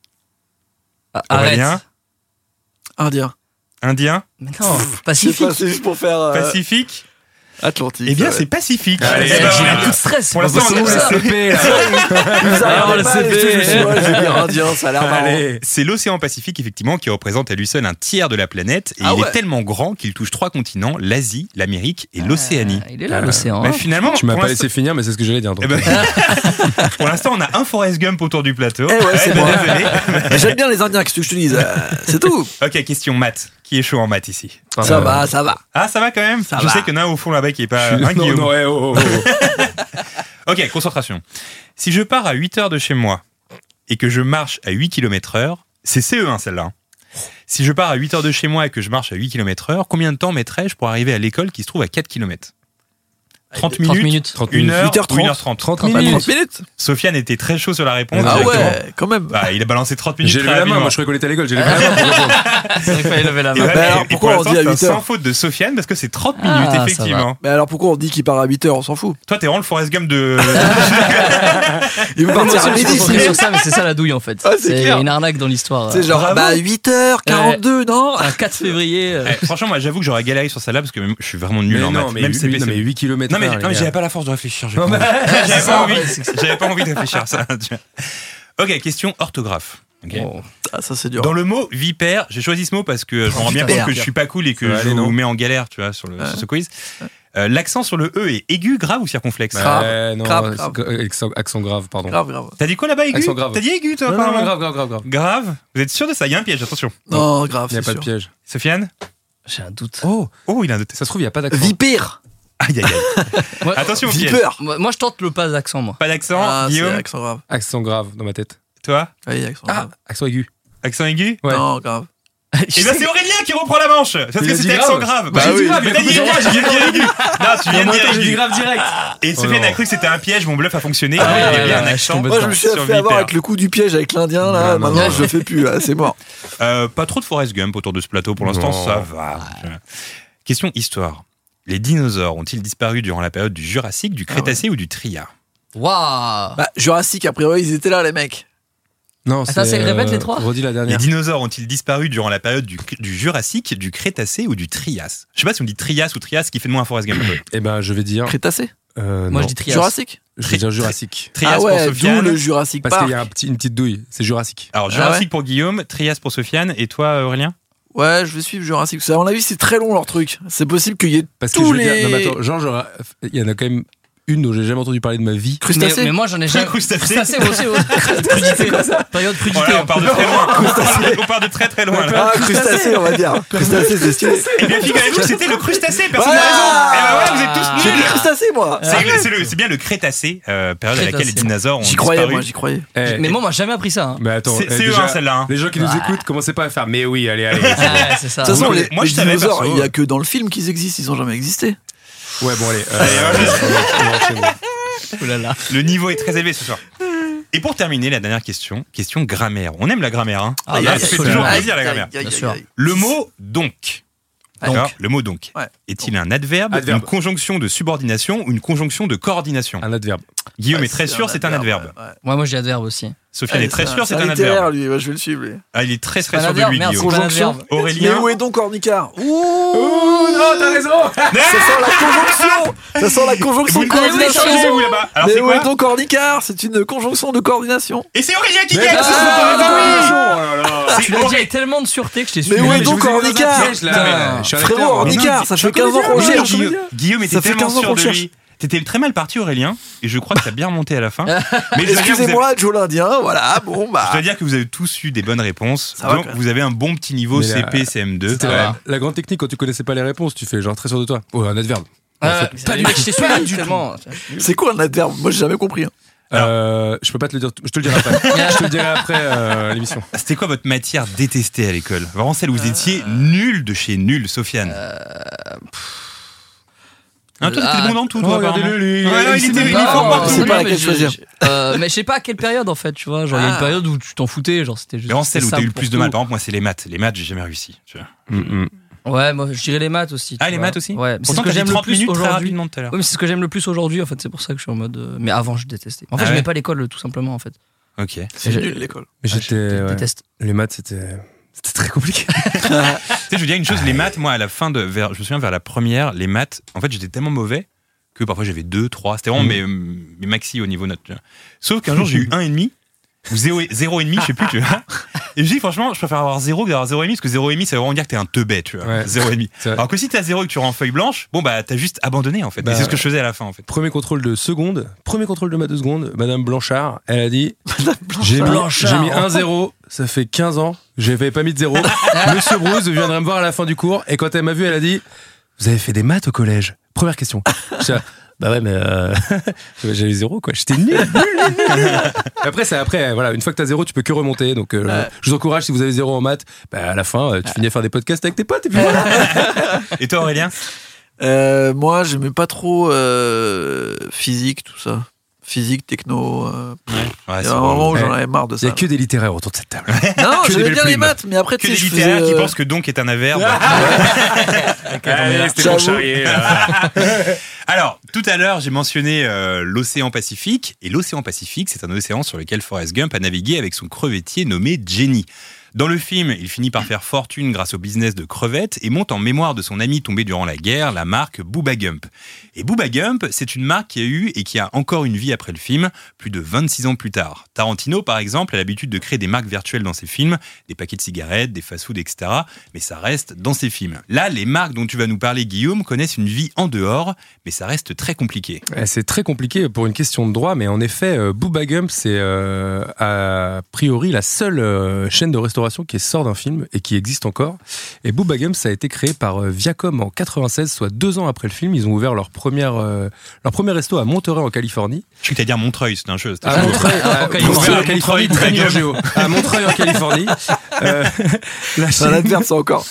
Ah, Arrête. Aurélien, Indien. Indien, Mais non, Je sais Pacifique. pas, c'est juste pour faire. euh, Pacifique. Atlantique. Eh bien, ouais. c'est Pacifique. Allez, J'ai Eh ben, j'ai voilà. un coup de stress. Pour l'instant, on c'est est pas au possible. C P, là. Vous Alors, arrêtez le pas, C P. et tout, je me suis dit, ouais, je vais dire indien, ça a l'air marrant. Allez. C'est l'océan Pacifique, effectivement, qui représente à lui seul un tiers de la planète. Et Ah il ouais. est tellement grand qu'il touche trois continents, l'Asie, l'Amérique et l'Océanie. Ah, il est là, l'océan. Mais finalement, Tu m'as pour pas l'instant- laissé finir, mais c'est ce que j'allais dire. donc. Eh ben, pour l'instant, on a un Forrest Gump autour du plateau. Eh ouais, c'est ben, moi. désolé. Mais j'aime bien les Indiens, qu'est-ce que je te dise, euh, c'est tout. Ok, question maths. Qui est chaud en maths ici? Ça Euh, va, ça va. Ah, ça va quand même. Ça Je va. sais qu'il y en a un au fond là-bas qui est pas Je- un non, Guillaume. non, ouais, oh, oh, oh. Ok, concentration. Si je pars à huit heures de chez moi et que je marche à huit kilomètres heure, c'est C E un celle-là. hein. Si je pars à huit heures de chez moi et que je marche à huit kilomètres heure, combien de temps mettrais-je pour arriver à l'école qui se trouve à quatre kilomètres? trente trente minutes, minutes. trente une minutes. heure, huit heures ou une trente. heure trente. trente trente minutes. trente minutes. Sofiane était très chaud sur la réponse. Ah directement. ouais, quand même. Bah, il a balancé trente minutes J'ai très levé la main, rapidement. moi je croyais qu'on était à l'école. J'ai levé la main pour répondre. C'est vrai qu'il fallait lever la Et main. voilà, Bah alors, et pourquoi pour on dit l'instant, à huit c'est heures sans faute de Sofiane parce que c'est trente Ah, minutes, ça effectivement. Mais alors pourquoi on dit qu'il part à huit heures, on s'en fout. Toi, t'es vraiment le Forrest Gump de. Il veut Moi partir aussi, à je me midi, suis concentré c'est sur ça, mais c'est ça la douille en fait. Ah, c'est c'est clair. une arnaque dans l'histoire. C'est genre, Bravo. bah huit heures quarante-deux, non? Un quatre février. euh, Eh, franchement, moi, j'avoue que j'aurais galéré sur celle-là parce que même- je suis vraiment nul Mais en non, maths. mais Même huit- C P, non, mais c'est- huit kilomètres. Non mais, heure, non, mais les j'avais gars. pas la force de réfléchir. Non, J'avais mais- pas, envie. J'avais ça, pas envie. ouais, c'est que c'est- J'avais pas envie de réfléchir à ça. tu vois. Ok, question orthographe. Ok. Oh. Ah, ça c'est dur. Dans le mot vipère, j'ai choisi ce mot parce que je me rends bien compte Vipère. que je suis pas cool et que Ouais, je allez, vous non. mets en galère, tu vois, sur, le, sur ce quiz. Euh, L'accent sur le E est aigu, grave ou circonflexe? Grave. Ouais, non, Grave, c'est- grave. accent, accent grave, pardon. Grave, grave. T'as dit quoi là-bas, aigu? Accent grave. T'as dit aigu, toi, Non, non, apparemment. non, grave, grave, grave, grave. Grave. Vous êtes sûr de ça? Il y a un piège, attention. Non, grave, Il n'y a c'est pas de sûr. piège. Sofiane? J'ai un doute. Oh, Oh, il a un doute. ça se trouve, il n'y a pas d'accent. Vipère. Aïe, aïe, aïe. Moi, Attention au piège. Vipeur. moi, moi, je tente le pas d'accent, moi. Pas d'accent. Ah, c'est Guillaume, accent grave. Accent grave dans ma tête. toi? Oui, accent Ah, grave. accent aigu. Accent aigu? Ouais. Non, grave. Et ben c'est Aurélien qui reprend la manche parce Il que a dit c'était accent grave. grave. Bah j'ai dit oui. grave, mais t'as dit Mais aigu, j'ai dit aigu. Non, tu viens de dire aigu. grave direct. Et Oh Sofiane non. a cru que c'était un piège, mon bluff a fonctionné. Ah il y ouais, avait ouais, un ouais, je accent. tombe Moi, je me suis sur fait avoir Vipère. avec le coup du piège avec l'Indien, là. Non, non, Maintenant, non. je le fais plus, là, c'est mort. Euh, pas trop de Forrest Gump autour de ce plateau pour l'instant, Non. ça va. Question histoire. Les dinosaures ont-ils disparu durant la période du Jurassique, du Crétacé ou du Trias? Waouh. Bah, Jurassic, a priori, ils étaient là, les mecs. Non, Attends, c'est- répète les trois. Redis la Les dernière. dinosaures ont-ils disparu durant la période du, du Jurassique, du Crétacé ou du Trias? Je sais pas si on dit Trias ou Trias, ce qui fait de moi un Forrest Gump. Eh ben, je vais dire. Crétacé. euh, Moi, non. je dis Trias. Jurassic. Je vais dire Jurassique. Trias Ah pour ouais, d'où Sofiane. le Jurassic Parce Park. qu'il y a un petit, une petite douille. C'est Jurassique. Alors Ah Jurassic ouais pour Guillaume, Trias pour Sofiane et toi Aurélien? Ouais, je vais suivre Jurassic. À mon avis, c'est très long leur truc. C'est possible qu'il y ait Parce que tous je veux les dire. Non, mais attends, genre, j'aurais- il y en a quand même une dont j'ai jamais entendu parler de ma vie. Mais, crustacés. mais moi, j'en ai jamais. Crustacé. Crustacé, moi aussi. ouais. Crudité. Période crudité. Voilà, on part de très loin. On part de très très loin là. Ah, crustacés, on va dire. Crustacés, c'est stylé. Eh bien figurez-vous que c'était le crustacé, personne Voilà. n'a raison. Eh ben ouais, vous êtes tous J'ai dit nuls. crustacés, moi. C'est c'est le- c'est bien le Crétacé, euh, période à laquelle les Crétacé. dinosaures ont J'y croyais, disparu. moi, j'y croyais. Eh, Mais moi, on m'a jamais appris ça. hein. mais attends, C'est eh, c'est eux déjà, hein, celle-là. hein. les gens qui nous écoutent, commencez pas à faire. Mais oui, allez, allez. Ouais, c'est ça. De toute façon, Moi, les, moi, les je savais, dinosaures, perso. il y a que dans le film qu'ils existent, ils ont jamais existé. Ouais, bon, allez. euh, Allez, allez. on va enchaîner. Oh là là. Le niveau est très élevé ce soir. Et pour terminer, la dernière question, question grammaire. On aime la grammaire, hein. Ah, ça là, fait absolument. toujours plaisir la grammaire. Aïe, aïe, Bien aïe, sûr. aïe. Le mot donc. Donc. D'accord. Le mot donc. Ouais. Est-il un adverbe, Adverbe. une conjonction de subordination ou une conjonction de coordination? Un adverbe. Guillaume Ouais, est très sûr, c'est un adverbe. ouais, ouais. Ouais, moi, j'ai adverbe aussi. Sofiane est très sûr, c'est un littéraire, adverbe. lui. Ouais, je vais le suivre, lui. Ah, il est très très Pas un sûr de adverbe, lui, merde, Guillaume. c'est pas un Conjonction. adverbe. Mais Aurélien. où est donc Ornicard? Ouh, Oh non, t'as raison. ça sent la conjonction. Ça sent la conjonction Vous de ne connaissez pas coordination. ça, vous là-bas. Alors Mais c'est où est quoi? donc Ornicard? C'est une conjonction de coordination. Et c'est Aurélien qui Mais gagne. ah, c'est ah, ça, ah, oui. oh là là. C'est Tu l'as dit Aurélien. avec tellement de sûreté que je t'ai Mais suivi. où est je donc vous ai mis dans un Ornicard? piège, là, mais je suis un Frérot, acteur, moi. Ornicard, ça fait quinze ans qu'on comédien, cherche. moi, je suis Guillaume, Guillaume était Ça fait tellement quinze ans sûr qu'on de cherche. lui. T'étais très mal parti, Aurélien, et je crois que t'as bien remonté à la fin. Mais je dois dire que vous avez- Excusez-moi, Joe l'Indien, voilà, bon bah. Je dois dire que vous avez tous eu des bonnes réponses. Ça va, Donc quand même. vous avez un bon petit niveau Mais C P, la- C M deux. C'était Ah, la, ouais. la grande technique quand tu connaissais pas les réponses, tu fais genre très sûr de toi. Oh, un adverbe. Ah, pas du mec, je t'ai suivi du tellement. C'est quoi un adverbe? Moi, j'ai jamais compris. hein. Euh, je peux pas te le dire, je te le dirai après. je te le dirai après euh, l'émission. C'était quoi votre matière détestée à l'école? Vraiment celle où vous étiez nul de chez nul, Sofiane. Hein, toi, t'étais bon dans tout, toi, apparemment. regardez-le, lui. Ouais, ouais, il était- il est fort Non, partout. C'est non, pas mais laquelle je- choisir. je- euh, Mais je sais pas à quelle période en fait, tu vois. Genre, il y a une Ah. période où tu t'en foutais, genre c'était juste. Mais vraiment celle où c'était t'as eu le simple plus pour de mal. tout. Par exemple, moi, c'est les maths. Les maths, j'ai jamais réussi. Tu vois. Mm, mm. Ouais, moi je dirais les maths aussi. tu Ah, les vois. maths aussi? Ouais, mais c'est ce Pourtant, que t'as dit j'aime le trente plus minutes très aujourd'hui. rapidement tout à l'heure. Ouais, mais c'est ce que j'aime le plus aujourd'hui en fait, c'est pour ça que je suis en mode. euh, Mais avant, je détestais. En fait, Ah je ouais n'aimais pas l'école tout simplement en fait. Ok. C'est J'ai- nul l'école. Mais Ah, je j'étais, ouais. déteste. Les maths, c'était, C'était très compliqué. Tu sais, je veux dire une chose, les maths, moi, à la fin de, vers, je me souviens vers la première, les maths, en fait, j'étais tellement mauvais que parfois j'avais deux, trois. C'était vraiment mmh. mes, mes maxi au niveau notes. Tu vois. Sauf qu'un jour, j'ai eu un et demi. Ou zéro, zéro et demi, je sais plus, tu vois. Et je dis, franchement, je préfère avoir zéro que d'avoir zéro et demi, parce que zéro et demi, ça veut vraiment dire que t'es un teubé, tu vois. Ouais. zéro et demi. Alors que si t'as zéro et que tu rends en feuille blanche, bon, bah, t'as juste abandonné, en fait. Bah, et c'est ce que je faisais à la fin, en fait. Premier contrôle de seconde, premier contrôle de maths de seconde, Madame Blanchard, elle a dit, j'ai mis, j'ai mis un zéro, ça fait quinze ans, j'avais pas mis de zéro. Monsieur Bruce viendrait me voir à la fin du cours, et quand elle m'a vu, elle a dit, vous avez fait des maths au collège? Première question. Je Bah ouais, mais euh... j'avais zéro, quoi. J'étais nul, nul, nul, nul. Après, c'est après, voilà, une fois que t'as zéro, tu peux que remonter. Donc, euh, ouais. je vous encourage, si vous avez zéro en maths, bah, à la fin, tu finis à faire des podcasts avec tes potes, et puis voilà. Et toi, Aurélien? euh, Moi, j'aimais pas trop euh, physique, tout ça. Physique, techno. Euh, ouais. Ouais, il y a un moment où j'en avais marre de ça. Il y a que des littéraires autour de cette table. Non, j'aimais bien les maths, mais après, tu sais, que des littéraires faisais... qui pensent que donc est un averbe. Allez, c'était mon charrier. Alors, tout à l'heure, j'ai mentionné euh, l'océan Pacifique. Et l'océan Pacifique, c'est un océan sur lequel Forrest Gump a navigué avec son crevettier nommé Jenny. Dans le film, il finit par faire fortune grâce au business de crevettes et monte en mémoire de son ami tombé durant la guerre, la marque Bubba Gump. Et Bubba Gump, c'est une marque qui a eu et qui a encore une vie après le film, plus de vingt-six ans plus tard. Tarantino, par exemple, a l'habitude de créer des marques virtuelles dans ses films, des paquets de cigarettes, des fast-food, et cetera. Mais ça reste dans ses films. Là, les marques dont tu vas nous parler, Guillaume, connaissent une vie en dehors, mais ça reste très compliqué. C'est très compliqué pour une question de droit, mais en effet, euh, Bubba Gump, c'est euh, a priori la seule euh, chaîne de restauration qui sort d'un film et qui existe encore. Et Bubba Gump, ça a été créé par euh, Viacom en quatre-vingt-seize, soit deux ans après le film. Ils ont ouvert leur première euh, leur premier resto à Monterey en Californie. Je crois que t'as dire Montreuil, c'est un chose. À Montreuil, à, à, Montreuil, en Californie, très bien géo. À Montreuil en Californie. Euh, la c'est un adverbe ça encore.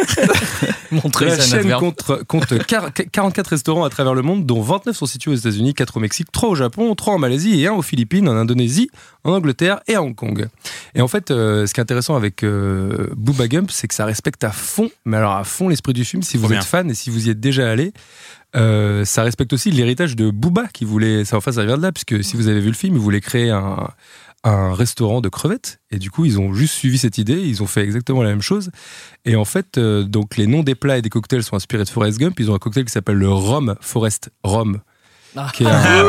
Montreuil, la chaîne compte, compte quarante-quatre restaurants à travers le monde, dont vingt-neuf sont situés aux États-Unis, quatre au Mexique, trois au Japon, trois en Malaisie et un aux Philippines, en Indonésie, en Angleterre et à Hong Kong. Et en fait, euh, ce qui est intéressant avec euh, Bubba Gump, c'est que ça respecte à fond, mais alors à fond l'esprit du film. Si vous Trop êtes bien. fan et si vous y êtes déjà allé, euh, ça respecte aussi l'héritage de Bubba qui voulait. Ça, enfin, ça vient de là, puisque si vous avez vu le film, il voulait créer un, un restaurant de crevettes. Et du coup, ils ont juste suivi cette idée. Ils ont fait exactement la même chose. Et en fait, euh, donc les noms des plats et des cocktails sont inspirés de Forrest Gump. Ils ont un cocktail qui s'appelle le Rhum Forrest Rhum, ah. qui est un,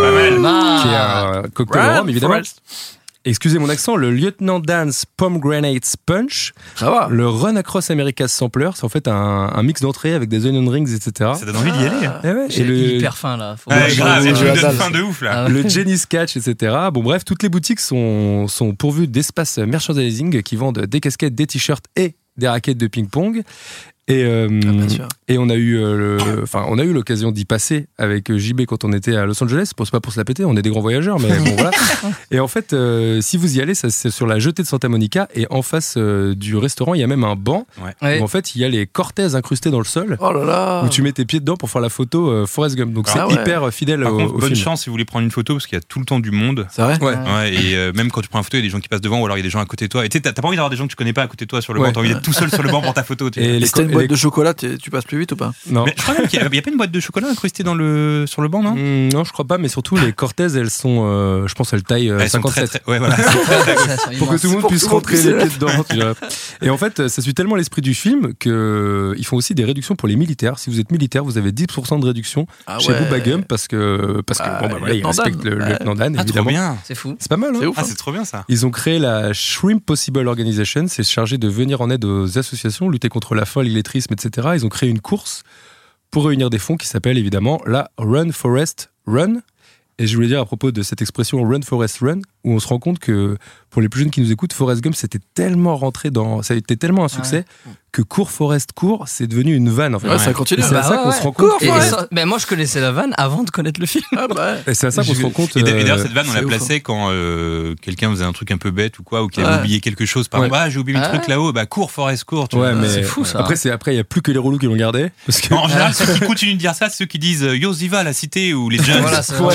ah. qui est un cocktail Rhum, rhum, évidemment. Forrest. Excusez mon accent, le Lieutenant Dan's Pomegranate Punch, ça va. Le Run Across America's Sampler, c'est en fait un, un mix d'entrées avec des onion rings, et cetera. Ça donne envie d'y aller. Ah, ouais, J'ai le... hyper faim là. Faut ouais, grave, tu me donnes faim de ouf là. Le Jenny's Catch, et cetera. Bon bref, toutes les boutiques sont, sont pourvues d'espaces merchandising qui vendent des casquettes, des t-shirts et des raquettes de ping-pong. Et, euh, ah, et on a eu, euh, le, enfin, on a eu l'occasion d'y passer avec J B quand on était à Los Angeles. Pour, c'est pas pour se la péter, on est des grands voyageurs, mais bon voilà. Et en fait, euh, si vous y allez, ça, c'est sur la jetée de Santa Monica et en face euh, du restaurant, il y a même un banc ouais. où en fait il y a les Cortez incrustés dans le sol. Oh là là. Où tu mets tes pieds dedans pour faire la photo euh, Forrest Gump. Donc ah, c'est ouais. hyper fidèle Par au, contre, au bonne film. chance si vous voulez prendre une photo parce qu'il y a tout le temps du monde. C'est vrai. Ouais. ouais et euh, même quand tu prends une photo, il y a des gens qui passent devant ou alors il y a des gens à côté de toi. Et tu sais, t'as, t'as pas envie d'avoir des gens que tu connais pas à côté de toi sur le ouais. banc. T'as envie d'être tout seul sur le banc pour ta photo. Tu et c'était une boîte de chocolat. Tu passes plus vite ou pas? Non. Mais je crois même qu'il n'y a, a pas une boîte de chocolat incrustée dans le, sur le banc, non? mmh, Non, je crois pas, mais surtout les Cortez, elles sont, euh, je pense, elles taillent euh, elles cinquante-sept. Très, très, ouais, voilà. Pour que tout le monde puisse rentrer les pieds dedans. Tu vois. Et en fait, ça suit tellement l'esprit du film qu'ils font aussi des réductions pour les militaires. Si vous êtes militaire, vous avez dix pour cent de réduction ah chez ouais. Bubba Gump parce que, parce que bah, bon, bah, voilà, ils respectent le lieutenant Dan, ah, évidemment. Trop bien. C'est fou. C'est pas mal, hein. C'est ouf. Ah, c'est trop bien ça. Ils ont créé la Shrimp Possible Organization, c'est chargé de venir en aide aux associations, lutter contre la faim, l'illettrisme, et cetera. Ils ont créé une course pour réunir des fonds qui s'appelle évidemment la Run Forrest Run. Et je voulais dire à propos de cette expression Run Forrest Run, où on se rend compte que pour les plus jeunes qui nous écoutent, Forrest Gump c'était tellement rentré dans, ça a été tellement un succès ouais. que court Forrest court, c'est devenu une vanne en fait. Ouais, ça continue. Et c'est à bah ça ouais, qu'on ouais. se rend compte. Et, et ça, ben moi je connaissais la vanne avant de connaître le film. Ah bah. Et c'est à ça qu'on je... se rend compte. Et d'ailleurs cette vanne on l'a placée quand euh, quelqu'un faisait un truc un peu bête ou quoi, ou qu'il avait ouais. oublié quelque chose. Par exemple, ouais. ah j'ai oublié le truc là-haut, bah cours Forrest cours. Ouais, mais c'est fou ça. Après c'est après il y a plus que les relous qui l'ont gardé. Parce que en général ceux qui continuent de dire ça, c'est ceux qui disent Yo Ziva la cité ou les jeunes.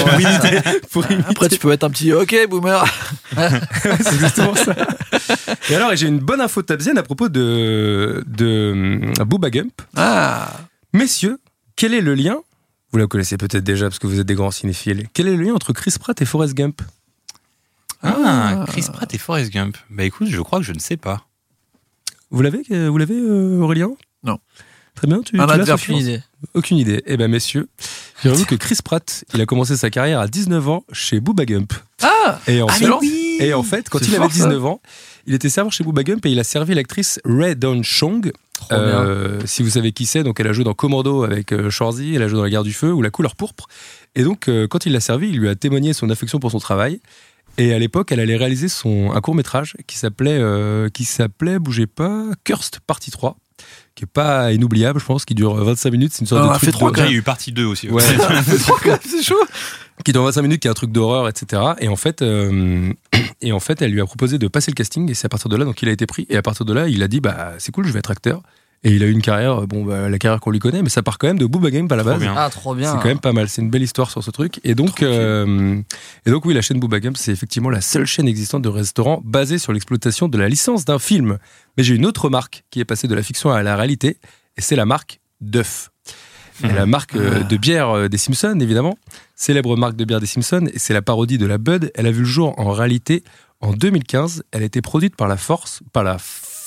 Après tu peux être un petit OK boomer. C'est exactement ça. Et alors, j'ai une bonne info tabzienne à propos de, de Bubba Gump. Ah. Messieurs, quel est le lien? Vous la connaissez peut-être déjà parce que vous êtes des grands cinéphiles. Quel est le lien entre Chris Pratt et Forrest Gump? Ah, Chris Pratt et Forrest Gump. Bah écoute, je crois que je ne sais pas. Vous l'avez, vous l'avez euh, Aurélien ? Non. Très bien, tu, Un tu l'as, Aucune idée. Aucune idée. Eh ben messieurs, figurez-vous que Chris Pratt, il a commencé sa carrière à dix-neuf ans chez Booba Gump. Ah Et en, ah, fait, oui et en fait, quand C'est il fort, avait dix-neuf ans, il était serveur chez Booba Gump et il a servi l'actrice Rae Dawn Chong. Euh, si vous savez qui c'est, donc elle a joué dans Commando avec euh, Schwarzy, elle a joué dans La Guerre du Feu ou La Couleur Pourpre. Et donc, euh, quand il l'a servi, il lui a témoigné son affection pour son travail. Et à l'époque, elle allait réaliser son, un court-métrage qui s'appelait, euh, qui s'appelait, bougez pas, Cursed Partie trois, qui est pas inoubliable, je pense, qui dure vingt-cinq minutes. C'est une sorte Ah, de on a truc fait trois, d'horreur. Il y a eu partie deux aussi. Ouais. C'est chaud. Qui dure vingt-cinq minutes, qui est un truc d'horreur, et cetera. Et en fait, euh, et en fait, elle lui a proposé de passer le casting, et c'est à partir de là, donc il a été pris. Et à partir de là, il a dit, bah c'est cool, je vais être acteur. Et il a eu une carrière, bon, bah, la carrière qu'on lui connaît, mais ça part quand même de Booba Gump à la Trop base. bien. Ah, trop bien. C'est quand même pas mal. C'est une belle histoire sur ce truc. Et donc, euh, et donc oui, la chaîne Booba Gump, c'est effectivement la seule chaîne existante de restaurants basée sur l'exploitation de la licence d'un film. Mais j'ai une autre marque qui est passée de la fiction à la réalité, et c'est la marque Duff. Et la marque euh, de bière euh, des Simpsons, évidemment, célèbre marque de bière des Simpsons, et c'est la parodie de la Bud. Elle a vu le jour en réalité en deux mille quinze. Elle a été produite par la Force, par la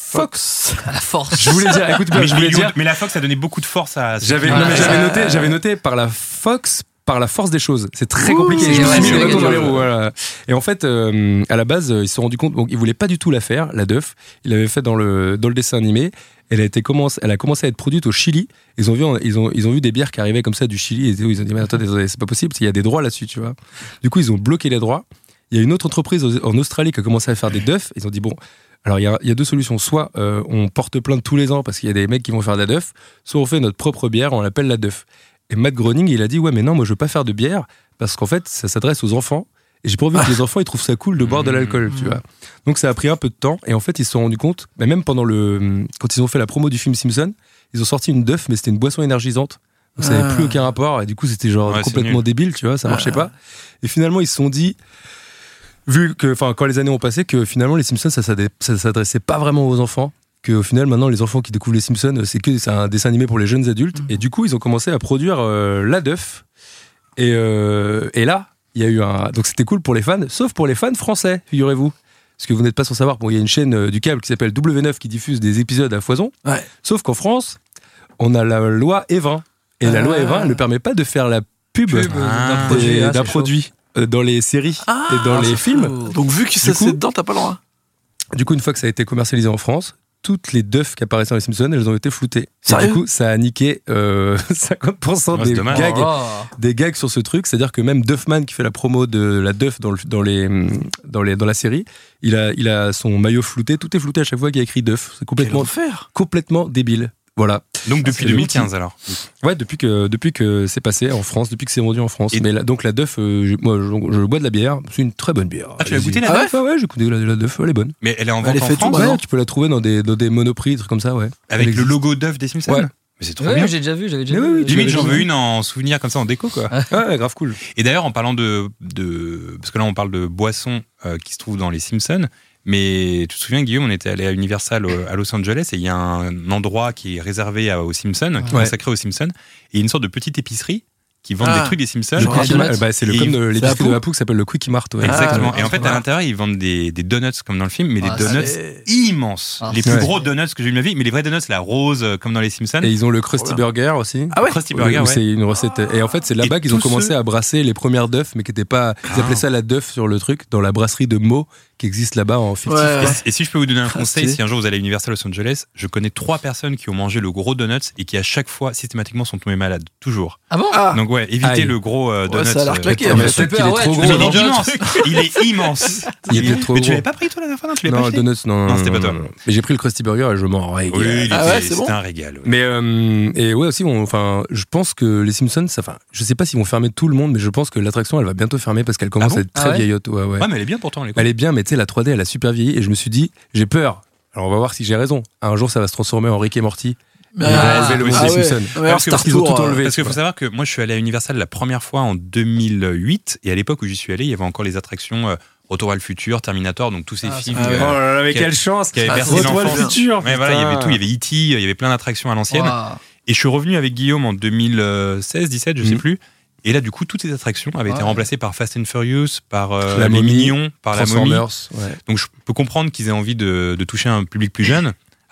Fox. À la force. Je voulais dire, écoute, Mais, je voulais mais- dire, mais la Fox a donné beaucoup de force à. ce j'avais, film. non, mais Ouais. j'avais noté, j'avais noté par la Fox, par la force des choses. C'est très Ouh, compliqué. c'est Je me vrai, suis mis c'est le bâton vrai, dans les c'est roues, voilà. Et en fait, euh, à la base, ils se sont rendus compte, donc ils voulaient pas du tout la faire, la Duff. Ils l'avaient fait dans le dans le dessin animé. Elle a été commence, elle a commencé à être produite au Chili. Ils ont vu, ils ont, ils ont vu des bières qui arrivaient comme ça du Chili. Et ils ont dit, mais attendez, c'est pas possible, parce qu'il y a des droits là-dessus, tu vois. Du coup, ils ont bloqué les droits. Il y a une autre entreprise en Australie qui a commencé à faire des Duff. Ils ont dit, bon, alors il y a, il y a deux solutions. Soit euh, on porte plainte tous les ans parce qu'il y a des mecs qui vont faire de la Duff, soit on fait notre propre bière, on l'appelle la Duff. Et Matt Groening, il a dit, ouais, mais non, moi je veux pas faire de bière parce qu'en fait, ça s'adresse aux enfants. Et j'ai pas envie que les enfants ils trouvent ça cool de boire de l'alcool, tu vois. Donc ça a pris un peu de temps. Et en fait, ils se sont rendus compte, mais même pendant le, quand ils ont fait la promo du film Simpson, ils ont sorti une Duff, mais c'était une boisson énergisante. Donc ça n'avait Ah. plus aucun rapport. Et du coup, c'était genre Ouais, c'est complètement nul. débile, tu vois, ça marchait Ah. pas. Et finalement, ils se sont dit, vu que, enfin, quand les années ont passé, que finalement les Simpsons, ça, s'adressait- ça s'adressait pas vraiment aux enfants. Qu'au final, maintenant, les enfants qui découvrent les Simpsons, c'est que c'est un dessin animé pour les jeunes adultes. Mhm. Et du coup, ils ont commencé à produire euh, la Duff. Et, euh, et là, il y a eu un. Donc c'était cool pour les fans, sauf pour les fans français, figurez-vous. Parce que vous n'êtes pas sans savoir, bon, il y a une chaîne euh, du câble qui s'appelle W neuf qui diffuse des épisodes à foison. Ouais. Sauf qu'en France, on a la loi Evin. Et la Ah. loi Evin ne permet pas de faire la pub, Pub, Ah. d'un produit. des- ah, d'un c'est produit euh, dans les séries Ah, et dans les c'est films. fou. Donc vu que ça coup- c'est dedans, t'as pas le droit. Du coup, une fois que ça a été commercialisé en France, toutes les Duff qui apparaissaient dans les Simpsons, elles ont été floutées. Et Sérieux du coup, ça a niqué euh, cinquante pour cent Ouais, c'est des dommage. gags. Oh. Des gags sur ce truc, c'est-à-dire que même Duffman qui fait la promo de la Duff dans, le, dans, les, dans, les, dans la série, il a, il a son maillot flouté, tout est flouté à chaque fois qu'il y a écrit Duff. C'est Quel complètement, enfer. complètement débile. Voilà. Donc depuis c'est deux mille quinze alors. Ouais, depuis que, depuis que c'est passé en France, depuis que c'est vendu en France. Et- Mais la- donc la Duff, euh, je- moi je, je bois de la bière, c'est une très bonne bière. Ah, tu l'as Allez-y. goûté, la Ah ouais, Duff ouais, ouais, j'ai goûté la, la Duff, elle est bonne. Mais elle est en Elle vente est en faite France où, maintenant Ouais, tu peux la trouver dans des, dans des monoprix, des trucs comme ça, ouais. Elle avec le existe. logo Duff des Simpsons. Ouais. Mais c'est trop Ouais, bien. j'ai déjà vu, j'avais déjà Mais vu. oui, oui, tu Limite, l'avais j'en déjà veux vu. une en souvenir comme ça en déco quoi. Ouais, grave cool. Et d'ailleurs, en parlant de, de. Parce que là, on parle de boissons euh, qui se trouvent dans les Simpsons. Mais tu te souviens, Guillaume, on était allé à Universal euh, à Los Angeles et il y a un endroit qui est réservé à- aux Simpsons, qui est Ouais. consacré aux Simpsons. Et une sorte de petite épicerie qui vend Ah. des trucs des Simpsons. Le Genre Quickie un Mart, donut. bah, c'est le Et comme de c'est l'épicerie Apu. de Apu qui s'appelle le Quickie Mart. Ouais. Exactement. Ah, et en fait, à voilà. l'intérieur, ils vendent des, des donuts comme dans le film, mais Ah, des donuts c'est- immenses. Ah, les c'est plus vrai. gros donuts que j'ai eu de ma vie, mais les vrais donuts, la rose, euh, comme dans les Simpsons. Et ils ont le Krusty Voilà. Burger aussi. Ah ouais. Krusty Où- Burger, où ouais. c'est une recette. Et en fait, c'est là-bas Et qu'ils ont tous commencé ceux- à brasser les premières Duff, mais qui n'étaient pas. Ils Ah. appelaient ça la Duff sur le truc, dans la brasserie de Meaux qui existe là-bas en fictif. Ouais. Et, et si je peux vous donner un conseil, stylé. si un jour vous allez à Universal Los Angeles, je connais trois personnes qui ont mangé le gros donuts et qui à chaque fois systématiquement sont tombées malades, toujours. Ah bon Ah, Donc ouais, évitez Aïe. le gros euh, Ouais, donut. ça a l'air euh, claqué, Ah, hein. mais super, peut-être qu'il est ouais, trop tu gros. veux il, manger est un immense. il est immense. Il est trop Mais tu gros. l'avais pas pris toi la dernière fois, non, tu l'avais pas Non, acheté donuts, non. Non, c'était pas non, toi. non. Mais j'ai pris le Krusty Burger et je m'en régale. Oui, il était, Ah ouais, c'est c'était bon un régal. ouais. Mais euh, et ouais aussi, on- enfin, je pense que les Simpsons, ça, enfin, je sais pas s'ils vont fermer tout le monde, mais je pense que l'attraction, elle va bientôt fermer parce qu'elle commence Ah bon à être très Ah ouais vieillotte. Ouais, ouais. Ouais, mais elle est bien pourtant. Elle est cool. Elle est bien, mais tu sais, la trois D, elle a super vieilli et je me suis dit, j'ai peur. Alors on va voir si j'ai raison. Un jour, ça va se transformer en Rick et Morty. Mais Ils vont Ah, enlever le mot ah des ouais. Simpsons. Ouais, alors, Parce que- Star parce qu'ils ont Tour, tout euh, enlevé. Parce qu'il faut Ouais. savoir que moi, je suis allé à Universal la première fois en deux mille huit et à l'époque où j'y suis allé, il y avait encore les attractions euh, Retour à le futur, Terminator, donc tous ces Ah, films. c'est euh, vrai. Oh là là, mais Qui a- quelle chance! qui avait Ah, bercé Retour à le l'enfance. futur! Ouais, voilà, il y avait putain. tout, il y avait E T, il y avait plein d'attractions à l'ancienne. Waouh. Et je suis revenu avec Guillaume en deux mille seize, dix-sept, je sais Mhm. plus. Et là, du coup, toutes ces attractions avaient été Ouais. remplacées par Fast and Furious, par euh, La les momie, Mignons, par la momie. Transformers. Ouais. Donc je peux comprendre qu'ils aient envie de, de toucher un public plus jeune.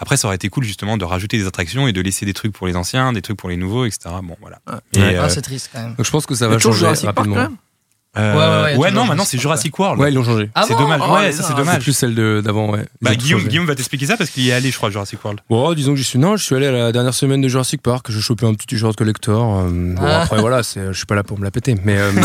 Après, ça aurait été cool justement de rajouter des attractions et de laisser des trucs pour les anciens, des trucs pour les nouveaux, et cetera. Bon, voilà. Ouais. Et, ouais. euh, ah, c'est triste quand même. Donc je pense que ça va changer rapidement. Euh, ouais, ouais, ouais, ouais non, maintenant c'est Jurassic World. Ouais, ils l'ont changé. Ah c'est bon dommage. oh, ouais, ça c'est dommage. C'est plus celle de, d'avant, ouais. Bah, Guillaume, Guillaume va t'expliquer ça parce qu'il y est allé, je crois, à Jurassic World. Bon, disons que j'y suis. Non, je suis allé à la dernière semaine de Jurassic Park. J'ai chopé un petit t-shirt collector. Euh, bon, ah. Après, voilà, c'est, je suis pas là pour me la péter. Mais euh,